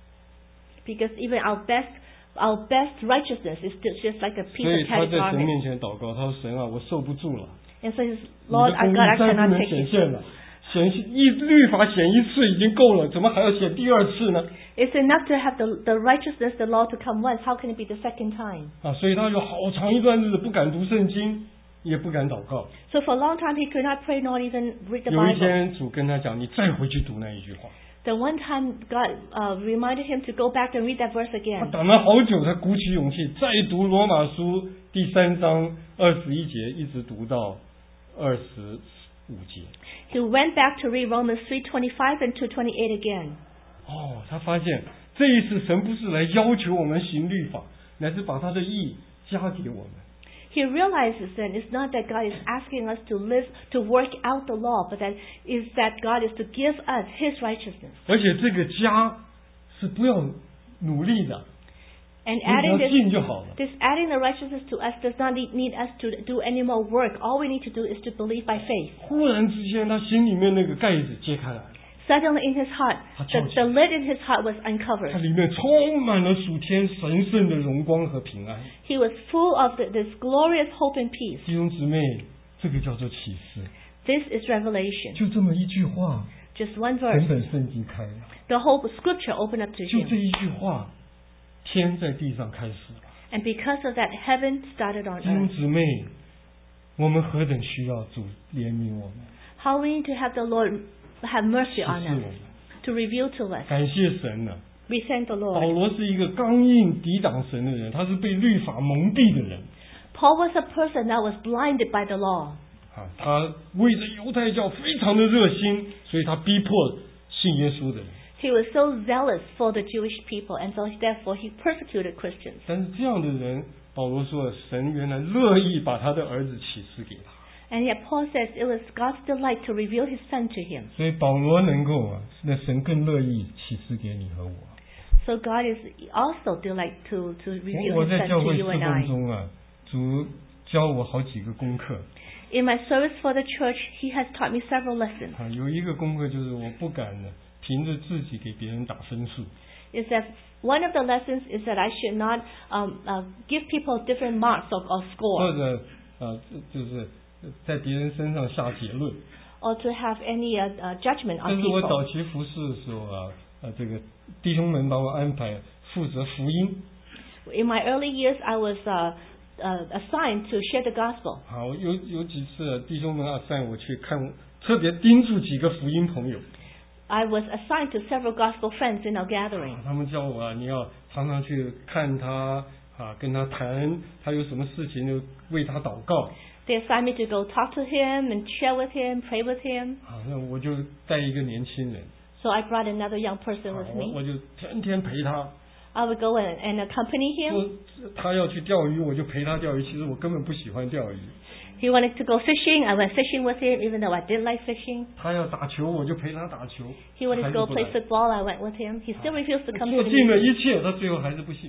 Because even our best, our best righteousness is still just like a 所 piece 以 of 他 tattered 在神 garment. 面前祷告，他说：“神啊，我受不住了， And so he says, 你 Lord, 的 our 公义 God, I 再不 cannot 能 take 显 it. 现了。显一律法显一次已经够了，怎么还要显第二次呢？ It's enough to have the, the righteousness, the law to come once. How can it be the second time? 啊，所以他有好长一段日子不敢读圣经，也不敢祷告。 So for a long time he could not pray nor even read the 有一 Bible. 天主跟他讲：“你再回去读那一句话。” Then one time God uh, reminded him to go back and read that verse 他 again. 等了好久才鼓起勇气，再读罗马书第三章二十一节，一直读到二十五节。 He went back to read Romans three twenty-five and two twenty-eight again. 哦，他发现这一次神不是来要求我们行律法，乃是把他的义加给我们。 He realizes then it's not that God is asking us to live, to work out the law, but that is that God is to give us His righteousness. 而且这个加是不要努力的， And 你只 adding 要 this, 信就好了。 this adding the righteousness to us does not need, need us to do any more work. All we need to do is to believe by faith. 忽然之间，他心里面那个盖子揭开来， Suddenly in his heart, the, the lid in his heart was 它 uncovered. 里面充满了属天神圣的荣光和平安。 He was full of the, this glorious hope and peace. 弟兄姊妹，这个叫做启示， This is revelation. 就这么一句话， Just one 整 verse. 本圣经开了。 The whole scripture opened up to 就这 him. 一句话，天在地上开始了。 And because of that, heaven started on 弟兄 earth. 姊妹，我们何等需要主怜悯我们， How we need to have the Lord have 启 mercy 示 on 我 us, 们。 to reveal to us. 感谢神呢、 We thank the 保 Lord. 罗是一个刚硬抵挡神的人，他是被律法蒙蔽的人 Paul was a person that was blinded by the law. 啊，他为着犹太教非常的热心，所以他逼迫信耶稣的人。 He was so zealous for the Jewish people, and so therefore he persecuted Christians. 但是这样的人，保罗说，神原来乐意把他的儿子启示给他， And yet Paul says it was God's delight to reveal his son to him. 所以保罗能够啊，那神更乐意启示给你和我。 So God is also delight to, to 我 reveal 我 his 在 son 教 to 会 you 侍 and 奉 I. 中啊，主教我好几个功课 In my service for the church, he has taught me several lessons. 啊，有一个功课就是我不敢呢，凭着自己给别人打分数。 Is that one of the lessons is that I should not um, uh, give people different marks or, or 或 score, 者呃，就是在别人身上下结论。 or to have any uh, uh, judgment 但 on 是我早 people. 期服侍的时候啊，呃，这个弟兄们把我安排负责福音。 In my early years, I was uh, uh, assigned to share the gospel. 好，有有几次弟兄们啊，带我去看，特别盯住几个福音朋友。 I was assigned to several gospel friends in our 啊 gathering. 他们叫我啊，你要常常去看他啊，跟他谈，他有什么事情就为他祷告。 They assigned me to go talk to him and share with him, pray with him. 啊，那我就带一个年轻人， So I brought another young person 啊 with 我 me. 我就天天陪他。 I would go and, and accompany him. 说他要去钓鱼，我就陪他钓鱼。其实我根本不喜欢钓鱼。 He wanted to go fishing. I went fishing with him, even though I didn't like fishing. 他要打球，我就陪他打球。 He wanted 还 to 是 go 不 play 来 football. I went with him. He still refused to come 做 to the 尽了 meeting. 一切，他最后还是不信。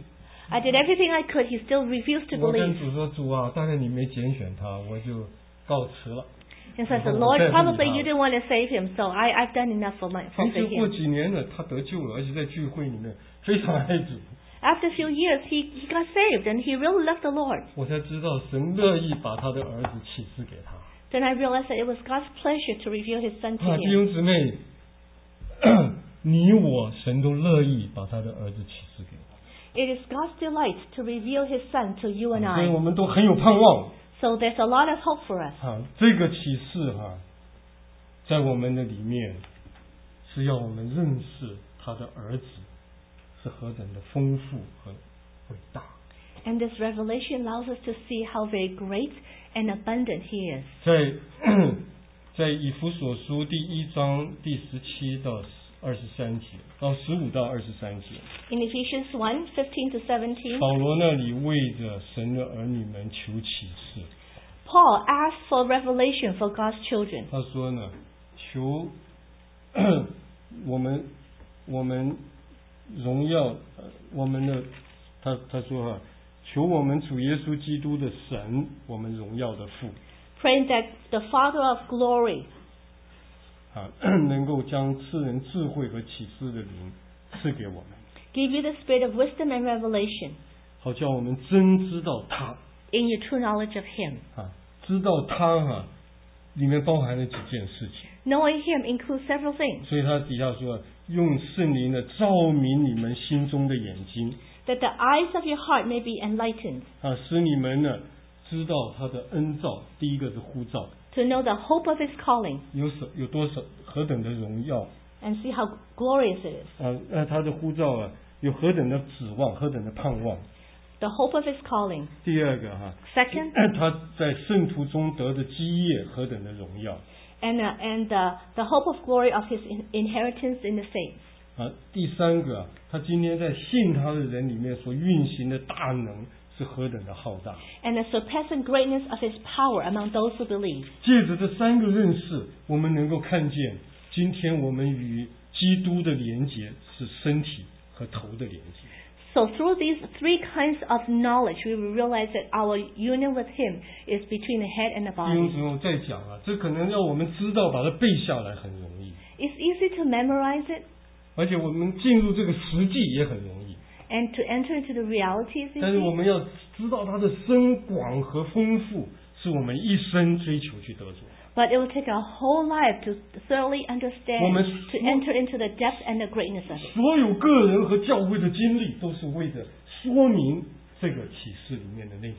I did everything I could. He still refused to 我跟 believe. 主说，主啊，大概你没拣选他，我就告辞了。 And so I said, 我 Lord, 再不理 probably 他 you 了 didn't want to save him, so I, I've done enough for my for 其实过 him. 几年了，他得救了，而且在聚会里面非常爱主。 After a few years, he, he got saved and he really loved the Lord. 我才知道神乐意把他的儿子启示给他。 Then I realized that it was God's pleasure to reveal his son to 啊，弟 him. 兄姊妹，你我神都乐意把他的儿子启示给我。 It is God's delight to reveal his son to you and 所以 I. 我们都很有盼望。 So there's a lot of hope for us. 啊，这个启示哈、啊，在我们的里面是要我们认识他的儿子是何等的丰富和伟大。 And this revelation allows us to see how very great and abundant he is. 在在以弗所书第一章第十七到二十三节，到十五到二十三节， In Ephesians one, fifteen to seventeen, 保罗那里为着神的儿女们求启示。 Paul asked for revelation for God's children. 他说呢，求我们我们荣耀呃我们的他他说哈、啊，求我们主耶稣基督的神，我们荣耀的父 Praying that the Father of glory 啊，能够将赐人智慧和启示的灵赐给我们， give you the spirit of wisdom and revelation 好叫我们真知道他 in your true knowledge of him. 啊，知道他哈、啊，里面包含了几件事情。 Knowing him includes several things. 所以他底下说，用圣灵的照明你们心中的眼睛 That the eyes of your heart may be enlightened, 啊，使你们呢知道他的恩召。第一个是呼召， to know the hope of his calling 有什有多少何等的荣耀 and see how glorious it is. 啊！那他的呼召啊，有何等的指望，何等的盼望。 The hope of his calling. 第二个哈、 Second, 他在圣徒中得的基业何等的荣耀 and uh, and uh, the hope of glory of his in- inheritance in the saints. 啊！第三个、啊，他今天在信他的人里面所运行的大能是何等的浩大。 And the surpassing greatness of his power among those who believe. 借着这三个认识，我们能够看见，今天我们与基督的连结是身体和头的连结。 So through these three kinds of knowledge, we will realize that our union with him is between the head and the 弟兄 body. 姊妹，我再讲啊，这可能要我们知道，把它背下来很容易， It's easy to memorize it, 而且我们进入这个实际也很容易。 and to enter into the reality is 但是我 easy. 们要知道它的深广和丰富，是我们一生追求去得着。 But it will take our whole life to thoroughly understand, 我们 to enter into the depth and the greatness of it. 所有个人和教会的经历，都是为了说明这个启示里面的内容。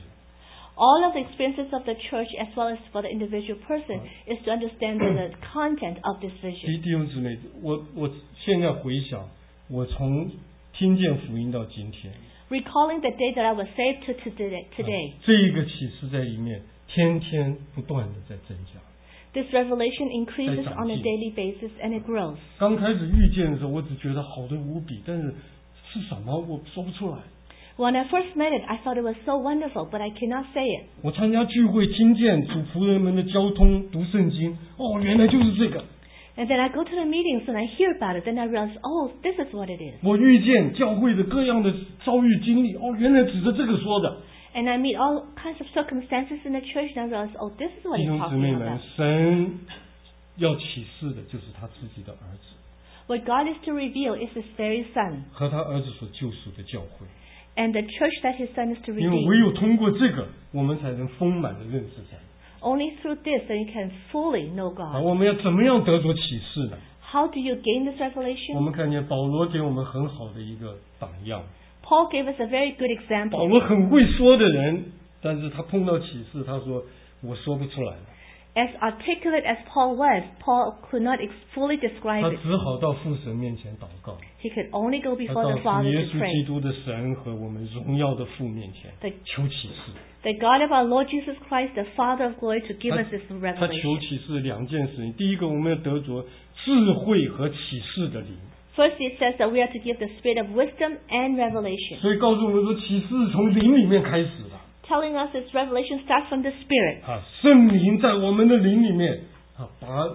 All of the experiences of the church as well as for the individual person is to understand the, the content of this 弟 vision. 弟兄姊妹，我我现在回想，我从听见福音到今天， Recalling the day that I was saved to today, today 这一个启示在里面，天天不断的在增加。 this revelation increases on a daily basis and it grows. 刚开始遇见的时候，我只觉得好的无比，但是是什么我说不出来。 When I first met it, I thought it was so wonderful, but I cannot say it. 我参加聚会，听见主仆人们的交通、读圣经，哦，原来就是这个。 And then I go to the meetings and I hear about it, then I realize, oh, this is what it is. 我遇见教会的各样的遭遇经历，哦，原来指着这个说的。 And I meet all kinds of circumstances in the church and I realize, oh, this is what 弟 he's 兄姊 talking 妹们 about.， 神要启示的就是他自己的儿子 What God is to reveal is His very Son 和他儿子所救赎的教会， and the church that His Son is to 因为唯 redeem. 有通过这个，我们才能丰满的认识神。 Only through this that you can fully know 啊， God. 我们要怎么样得着启示呢？ How do you gain this 我 revelation? 们看见保罗给我们很好的一个榜样。 Paul gave us a very good 保 example. 罗很会说的人，但是他碰到启示，他说我说不出来了， As articulate as Paul was, Paul could not ex- fully 他 describe it. 只好到父神面前祷告， He could only go 他 before 到 the Father 主耶 to 稣基 pray. 督的神和我们荣耀的父面前对求启示。 The God of our Lord Jesus Christ, the Father of glory, to give 他 us this 他求 revelation. 启示两件事情，第一个我们要得着智慧和启示的灵， First, it says that we are to give the spirit of wisdom and revelation, 所以告诉我们说启示是从灵里面开始的。 telling us this revelation starts from the Spirit. 啊，圣灵在我们的灵里面啊，把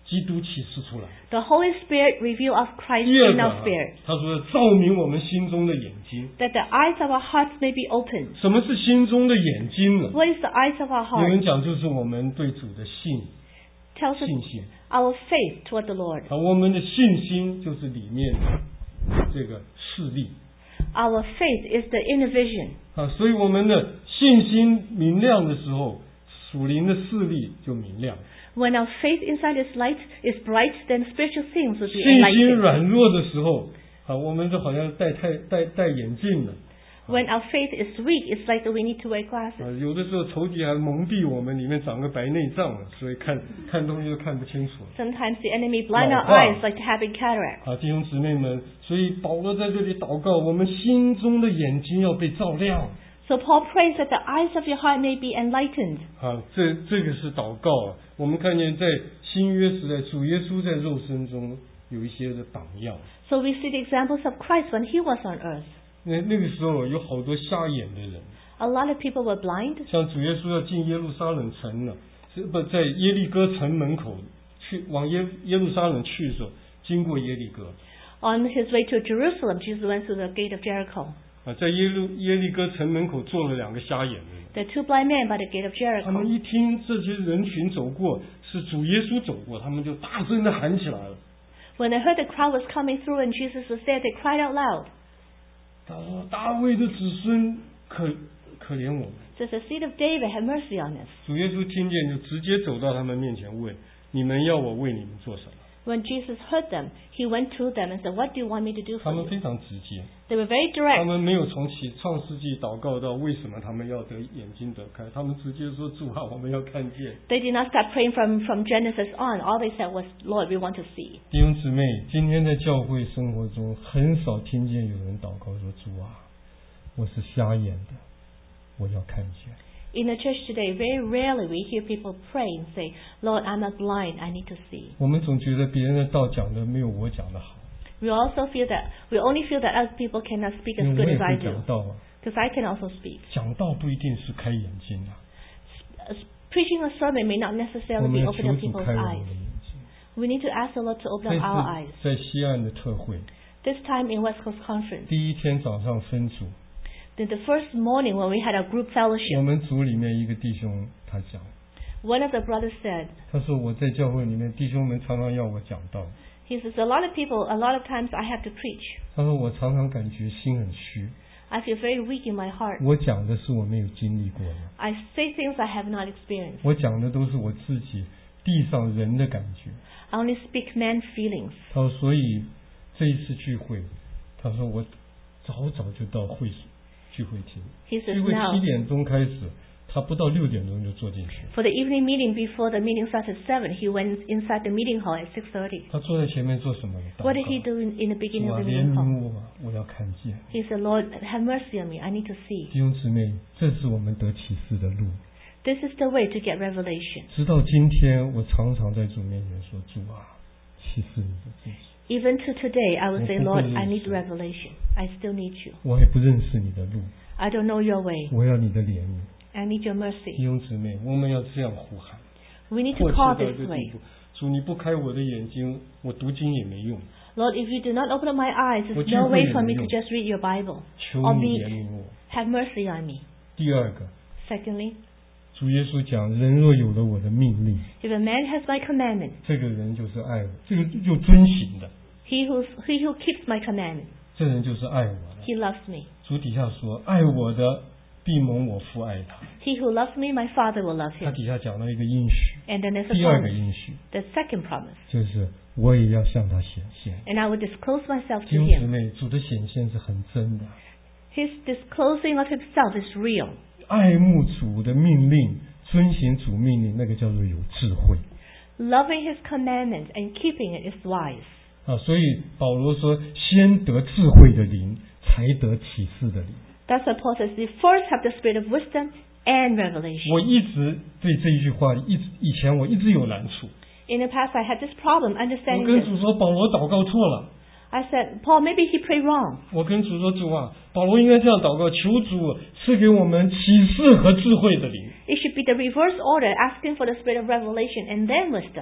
基督启示出来。 The Holy Spirit reveal of Christ 第二 in 个 our 啊 spirit, 他说照明我们心中的眼睛。 that the eyes of our hearts may be opened. 什么是心中的眼睛呢？ What is the eyes of our 有人 heart? 讲就是我们对主的信 Tells us 信心 our faith toward the Lord. 啊，我们的信心就是里面这个视力 Our faith is the inner vision. 啊，所以我们的信心明亮的时候，属灵的视力就明亮。 When our faith inside is light is bright, then spiritual things will be 信心 enlightened. 软弱的时候啊，我们就好像戴太戴戴眼镜了。 When our faith is weak, it's like we need to wear 啊， glasses. 有的时候仇敌还蒙蔽我们，里面长个白内障了，所以看看东西都看不清楚。 Sometimes the enemy blind our 老化。 eyes like having cataract. 啊，弟兄姊妹们，所以保罗在这里祷告，我们心中的眼睛要被照亮。 So Paul prays that the eyes of your heart may be enlightened. 啊，这这个是祷告啊。我们看见在新约时代，主耶稣在肉身中有一些的榜样。 So we see the examples of Christ when he was on earth. 那那个时候有好多瞎眼的人， A lot of people were blind. 像主耶稣要进耶路撒冷城了，是不在耶利哥城门口去往耶耶路撒冷去的时候，经过耶利哥 On his way to Jerusalem, Jesus went through the gate of Jericho. 啊，在耶路耶利哥城门口坐了两个瞎眼的人。 There are two blind men by the gate of 他们 Jericho. 一听这些人群走过是主耶稣走过，他们就大声的喊起来了。 When they heard the crowd was coming through and Jesus was there, they cried out loud. 他说：“大卫的子孙可可怜我们。” Says, the seed of David, have mercy on us. 主耶稣听见就直接走到他们面前问：“你们要我为你们做什么 When Jesus heard them, he went to them and said, What do you want me to do？” 他 for 们 you? 非常直接， They were very 他 direct. 们没有从起创世纪祷告到为什么他们要得眼睛得开，他们直接说：“主啊，我们要看见。” They did not start praying from, from Genesis on. All they said was, Lord, we want to see. 弟兄姊妹，今天在教会生活中很少听见有人祷告说：“主啊，我是瞎眼的，我要看见。” In the church today, very rarely we hear people pray and say, Lord, I'm not blind, I need to see. 我们总觉得别人的道讲的没有我讲的好， We also feel that, we only feel that other people cannot speak 因 as 为 good 我也 as I 会 do. 讲道啊。 Because I can also speak. 讲道不一定是开眼睛啊， Uh, Preaching a sermon may not 我 necessarily 们 be 要 opening 求 up 主 people's 开我们 eyes. 的眼睛。 We need to ask the Lord to 这 open up our 次 eyes. 在西岸的特会， This time in West Coast Conference, 第一天早上分组， then the first morning when we had our group 我 fellowship, 们组里面一个弟兄他讲， one of the brothers said, 他说我在教会里面，弟兄们常常要我讲道， he says, a lot of people, a lot of times I have to preach. 他说我常常感觉心很虚， I feel very weak in my heart. 我讲的是我没有经历过的， I say things I have not experienced. 我讲的都是我自己地上人的感觉。 I only speak man's feelings. 他说所以这一次聚会，他说我早早就到会所聚会厅， He 聚 says 会 now, 七点钟开始，他不到六点钟就坐进去。 for the evening meeting before the meeting starts at seven, he went inside the meeting hall at six thirty. 他坐在前面做什么？祷告 What did he do in, in the beginning 主 of 啊， the 怜 meeting hall? 悯我，我要看见。 He said, Lord, have mercy on me. I need to see. 弟兄姊妹，这是我们得启示的路。 This is the way to get revelation. 直到今天，我常常在主面前说：“主啊，启示你的自己。 Even to today, I would say, Lord, I need 我不会认识。 revelation. I still need you. 我也不认识你的路， I don't know your way. 我要你的怜悯。” I need your 弟 mercy. 兄姊妹，我们要这样呼喊， We need to 迫切 call 到这 this 地 way. 步。主，你不开我的眼睛，我读经也没用。 Lord, if you do not open up my eyes, 我 there's 聚 no 会 way 也 for 没 me to 用。 just read your Bible. 求 Or 你 be, 怜悯我。 have mercy on me. 第二个， Secondly, 主耶稣讲：“人若有了我的命令， if a man has my commandment, 这个人就是爱我，这个就遵行的， he who, he who keeps my commandment, 这人就是爱我的。” he loves me. 主底下说：“爱我的，必蒙我父爱他。” He who loves me, my Father will love 他 him. 底下讲了一个应许， And then there's a 第二个 promise. 应许 The second promise. 就是我也要向他显现。 And I will disclose myself 弟 to 兄姊 him. 妹，主的显现是很真的， His disclosing of himself is real. 爱慕主的命令，遵行主命令，那个叫做有智慧 Loving his commandments and keeping it is wise. 啊。所以保罗说，先得智慧的灵，才得启示的灵。 That's what Paul says. You first have the spirit of wisdom and revelation. 我一直对这一句话，一直以前我一直有难处。 In the past, I had this problem 我 understanding 跟 this. 主说，保罗祷告错了。 I said, Paul, maybe he prayed wrong. 我跟主说，主啊，保罗应该这样祷告，求主赐给我们启示和智慧的灵。 It should be the reverse order, asking for the spirit of revelation and then wisdom.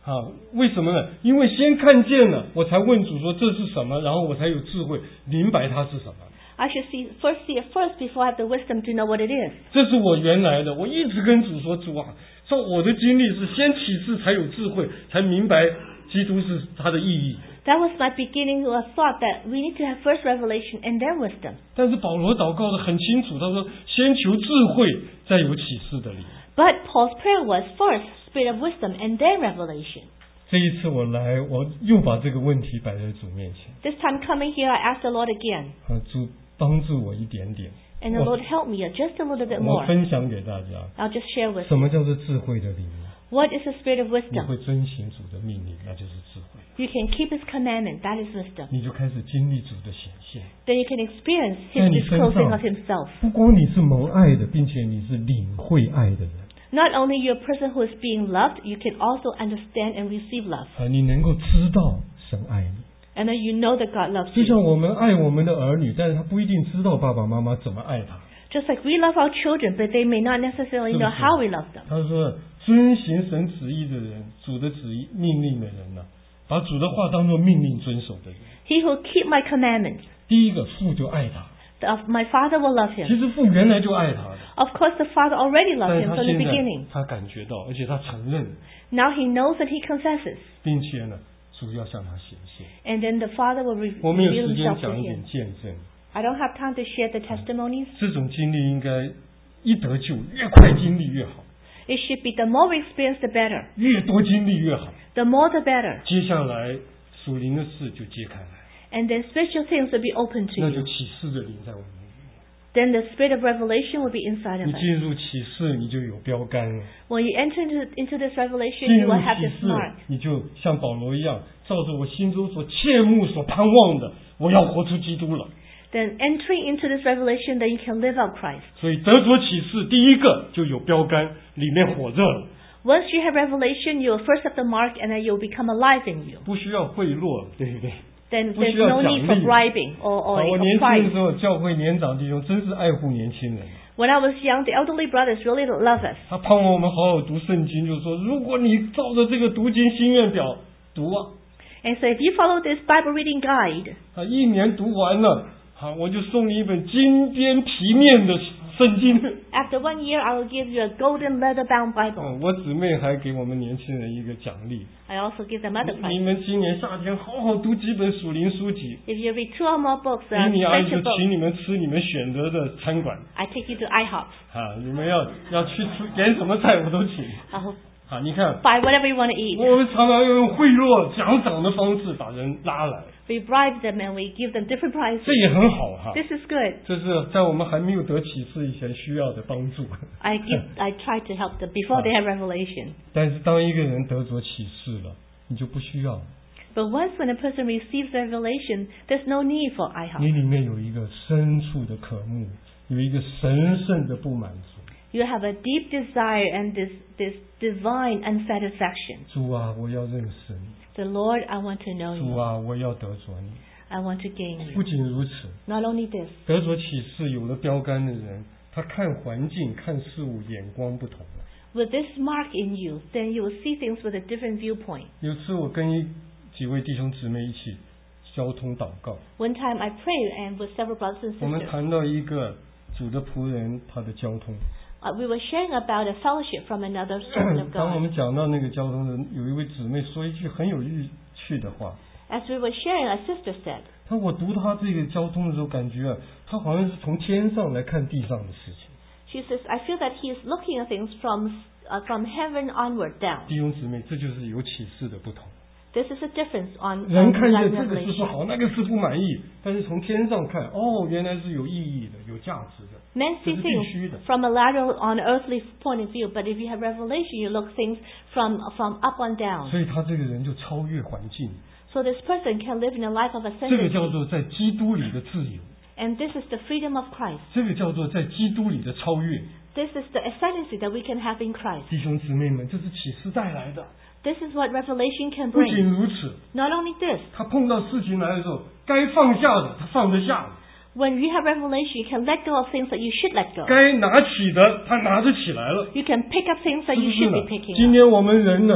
好，为什么呢？因为先看见了，我才问主说这是什么，然后我才有智慧明白它是什么。 I should see first see it first before I have the wisdom to know what it is. 这是我原来的，我一直跟主说，主啊，照我的经历是先启示才有智慧，才明白基督是它的意义。 That was my beginning of thought that we need to have first revelation and then wisdom. 但是保罗祷告的很清楚，他说先求智慧，再有启示的灵。 But Paul's prayer was first spirit of wisdom and then revelation. 这一次我来，我又把这个问题摆在主面前。 This time coming here, I asked the Lord again. 啊，主帮助我一点点。 And the Lord helped me just a little bit 我 more. 分享给大家。 I'll just share with 什么叫做智慧的灵呢？ What is the spirit of 你 wisdom? 会遵行主的命令，那就是智慧。 You can keep His commandment. That is wisdom. 你就开始经历主的显现。 Then you can experience 在 His 你身 disclosing 上 of Himself. 不光你是蒙爱的，并且你是领会爱的人。 Not only you're a person who is being loved, you can also understand and receive love. 啊，你能够知道神爱你。 And then you know that God loves 就 you. 像我们爱我们的儿女，但是他不一定知道爸爸妈妈怎么爱他。 Just like we love our children, but they may not necessarily know how we love them. 他说，遵行神旨意的人，主的旨意命令的人呢、啊，把主的话当作命令遵守的人。 He who keep my commandments, 第一个，父就爱他。 the- my Father will love 其 him. 实父原来就爱他的， Of course, the Father already 但 loved 是 him 他 from the 现在 beginning. 他感觉到，而且他承认， Now he knows and he confesses. 并且呢，主要向他显现。 And then the Father will re- 我们有 reveal 时间 himself to 讲一 him. 点见证。 I don't have time to share the testimonies. 这种经历应该一得救，越快经历越好， It should be the more we experience, the better. 越多经历越好。 The more, the better. 接下来属灵的事就揭开来， And then spiritual things will be open to 那就 you. 启示的灵在我们里 Then the spirit of revelation will be inside 面。 of 你 us. 进入启示，你就有标杆了。 When you enter into, into this revelation, 进 you 入 will have 启 this 示 mark.， 你就像保罗一样，照着我心中所切慕、所盼望的，我要活出基督了。 Then entering into this revelation, then you can live out Christ. 所以得着启示，第一个就有标杆，里面火热了， Once you have revelation, you will first have the mark, and then you will become alive in you. 不需要贿赂了，对不对？ Then 不 there's 需要 no 奖 need for 励。 bribing or, 好， or 我 a 年轻的 prize. 时候，教会年长弟兄真是爱护年轻人， When I was young, the elderly brothers really love us. 他盼望我们好好读圣经，就说如果你照着这个读经心愿表读啊， And so if you follow this Bible reading guide, 啊，一年读完了，好，我就送你一本金边皮面的圣经。 after one year, I will give you a golden leather-bound Bible. 嗯，我姊妹还给我们年轻人一个奖励， I also give them other 你 prizes. 们今年夏天好好读几本属灵书籍， If you read two or more books, 给 uh, 你儿子 spiritual books, 请你们吃你们选择的餐馆， I take you to IHOP. 啊，你们要要去吃点什么菜我都请。 I'll 啊，你看， buy whatever you want to eat. 我们常常要用贿赂、奖赏的方式把人拉来， We bribe them and we give them different prizes. 这也很好哈。 This is good. 这是在我们还没有得启示以前需要的帮助。 I give, I try to help them before they have revelation. 但是当一个人得着启示了，你就不需要了， But once when a person receives revelation, there's no need for 你 IHOP. 里面有一个深处的渴慕，有一个神圣的不满足。 You have a deep desire and this, this divine unsatisfaction. 主啊，我要认识你。 The Lord, I want to know 主 you. 啊，我要得着你。 I want to gain 不 you. 仅如此， Not only this, 得着启示有了标杆的人，他看环境、看事物眼光不同了。 with this mark in you, then you will see things with a different viewpoint. 有次我跟一几位弟兄姊妹一起交通祷告， One time I prayed and with several brothers and 我们 sisters, 谈到一个主的仆人他的交通。 uh, we were sharing about a fellowship from another servant of 当我 God. 们讲到那个交通的，有一位姊妹说一句很有意趣的话。 As we were sharing, a sister said, 他我读他这个交通的时候，感觉啊，他好像是从天上来看地上的事情。 she says, I feel that he is looking at things from, uh, from heaven onward down. 弟兄姊妹，这就是有启示的不同。 This is a difference on, 人 on 看 divine 见这个是不 revelation. 好，那个是不满意，但是从天上看，哦，原来是有意义的，有价值的， Men 这 see 是必须的 things。from a lateral on earthly point of view, but if you have revelation, you look things from, from up on down. 所以他这个人就超越环境， So this person can live in a life of 这个 ascendancy. 叫做在基督里的自由， And this is the freedom of Christ. 这个叫做在基督里的超越。 This is the ascendancy that we can have in Christ. 弟兄姊妹们，这是启示带来的。 This is what revelation can 不仅 bring. 如此， Not only this, 他碰到事情来的时候，该放下的他放得下， when you have revelation, you can let go of things that you should let go. 该拿起的他拿得起来了， You can pick up things that 是 you 不是 should 呢 be？picking 今 up. 天我们人呢，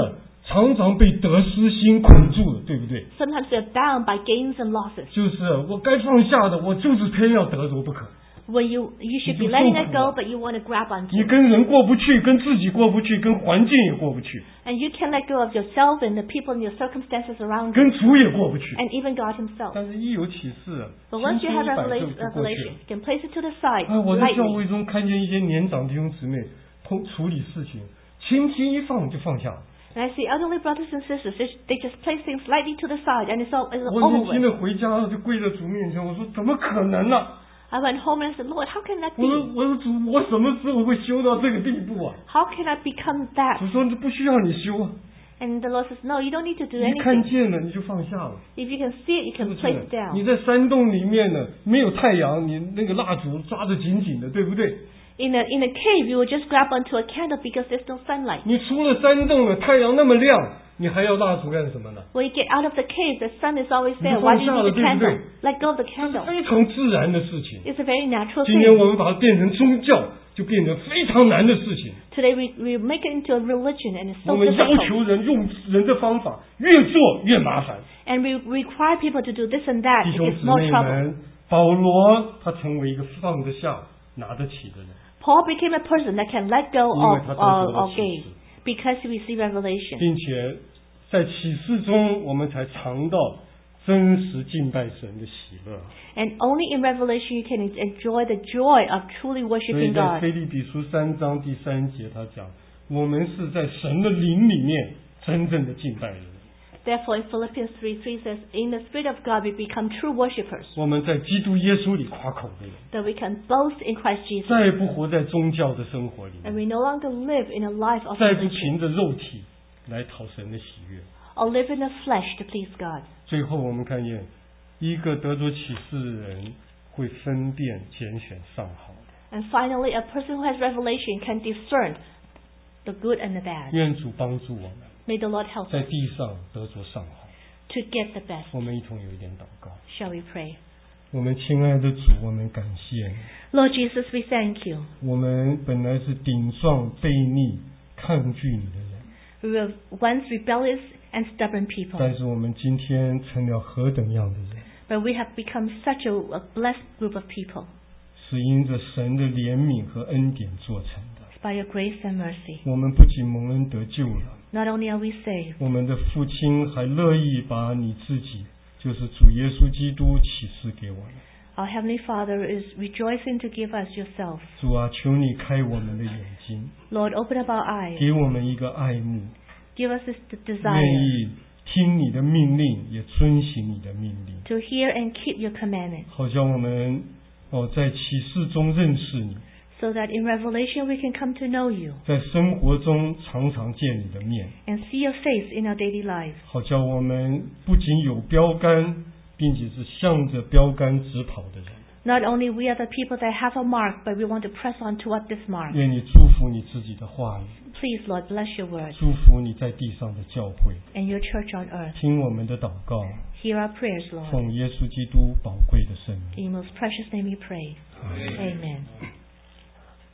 常常被得失心捆住了，对不对？ Sometimes we are bound by gains and losses. 就是我该放下的，我就是偏要得着不可。 Where you you should be 你就 letting 受 it 苦 go, 了。 but you want to grab 你 onto. 跟人过不去，跟自己过不去，跟环境也过不去， And you can let go of yourself and the people and your circumstances around you, 跟主也过不去。 and even God Himself. 但是一有启示， But once 轻 you 轻 have 一摆就 revelation, 就过去 revelation, 了。 you can place it to the side 啊，我在教 lightly. 会中看见一些年长弟兄姊妹通处理事情，轻轻一放就放下了。 And I see elderly brothers and sisters, they, they just place things lightly to the side, and it's all it's 我 over 年轻 with. 的回家了，就跪在主面前，我说怎么可能呢、啊？ I went home and I said, Lord, how can that 我说 be? 我说主，我什么时候会修到这个地步啊？ How can I become that? 主说这不需要你修啊， And the Lord says, no, you don't need to do 你看 anything. 见了你就放下了。 If you can see it, you 是不 can place 是 it？ down. 你在山洞里面呢，没有太阳，你那个蜡烛抓得紧紧的，对不对？ In a in a cave, you will just grab onto a candle because there's no sunlight. 你出了山洞了，太阳那么亮，你还要蜡烛干什么呢？ When you get out of the cave, the sun is always 你 there. 就 Why 放 do 下 you 了， need the 对不对？ candle? Let go of the 这是 candle. 非常自然的事情。 It's a very natural 今天 thing. 我们把它变成宗教，就变成非常难的事情。 Today we we make it into a religion, and it's 我 so 们要 difficult. 求人用人的方法，越做越麻烦。 And we require people to do this and that. 弟 It 兄 gets 姊 more 妹 trouble. 们，保罗他成为一个放得下、拿得起的人， Paul became a person that can let go 因为 of 他得 or, 着了 or 启 gain 示， because he received revelation. 并且在启示中，我们才尝到真实敬拜神的喜乐。 And only in revelation you can enjoy the joy of truly 所以 worshiping 在 God. 腓立比书三章第三节，他讲，我们是在神的灵里面真正的敬拜人。 Therefore, in Philippians three three says, in the Spirit of God we become true worshippers, 我们在基督耶稣里夸口的人， that we can boast in Christ Jesus, 再也不活在宗教的生活里 and 面， we no longer live in a life of 再不 religion, 凭着肉体来讨神的喜悦。 or live in the flesh to please God. 最后我们看见，一个得着启示的人会分辨拣选上好的。 And finally, a person who has revelation can discern the good and the bad. 愿主帮助我们， May the Lord help 在 us 地上得着上好。 to get the best. 我们一同有一点祷告。 Shall we pray? 我们亲爱的主，我们感谢你。 Lord Jesus, we thank you. 我们本来是顶撞、悖逆、抗拒你的人， We were once rebellious and stubborn people, 但是我们今天成了何等样的人？ but we have become such a, a blessed group of people 是因着神的怜悯和恩典做成的。 by your grace and mercy. 我们不仅蒙恩得救了， Not only are we saved, 我们的父亲还乐意把你自己，就是主耶稣基督启示给我们。 our Heavenly Father is rejoicing to give us yourself. 主啊，求你开我们的眼睛， Lord, open up our eyes. 给我们一个爱慕， Give us this d- 愿 desire 意听你的命令，也遵行你的命令， to hear and keep your commandments, 好叫我们哦在启示中认识你， so that in revelation we can come to know you 在生活中常常见你的面， and see your face in our daily lives, 好叫我们不仅有标杆，并且是向着标杆直跑的人。 Not only we are the people that have a mark, but we want to press on toward this mark. 愿你祝福你自己的话语， Please, Lord, bless your word 祝福你在地上的教会， and your church on earth. 听我们的祷告， Hear our prayers, Lord. 奉耶稣基督宝贵的圣名。 In your most precious name we pray. Amen.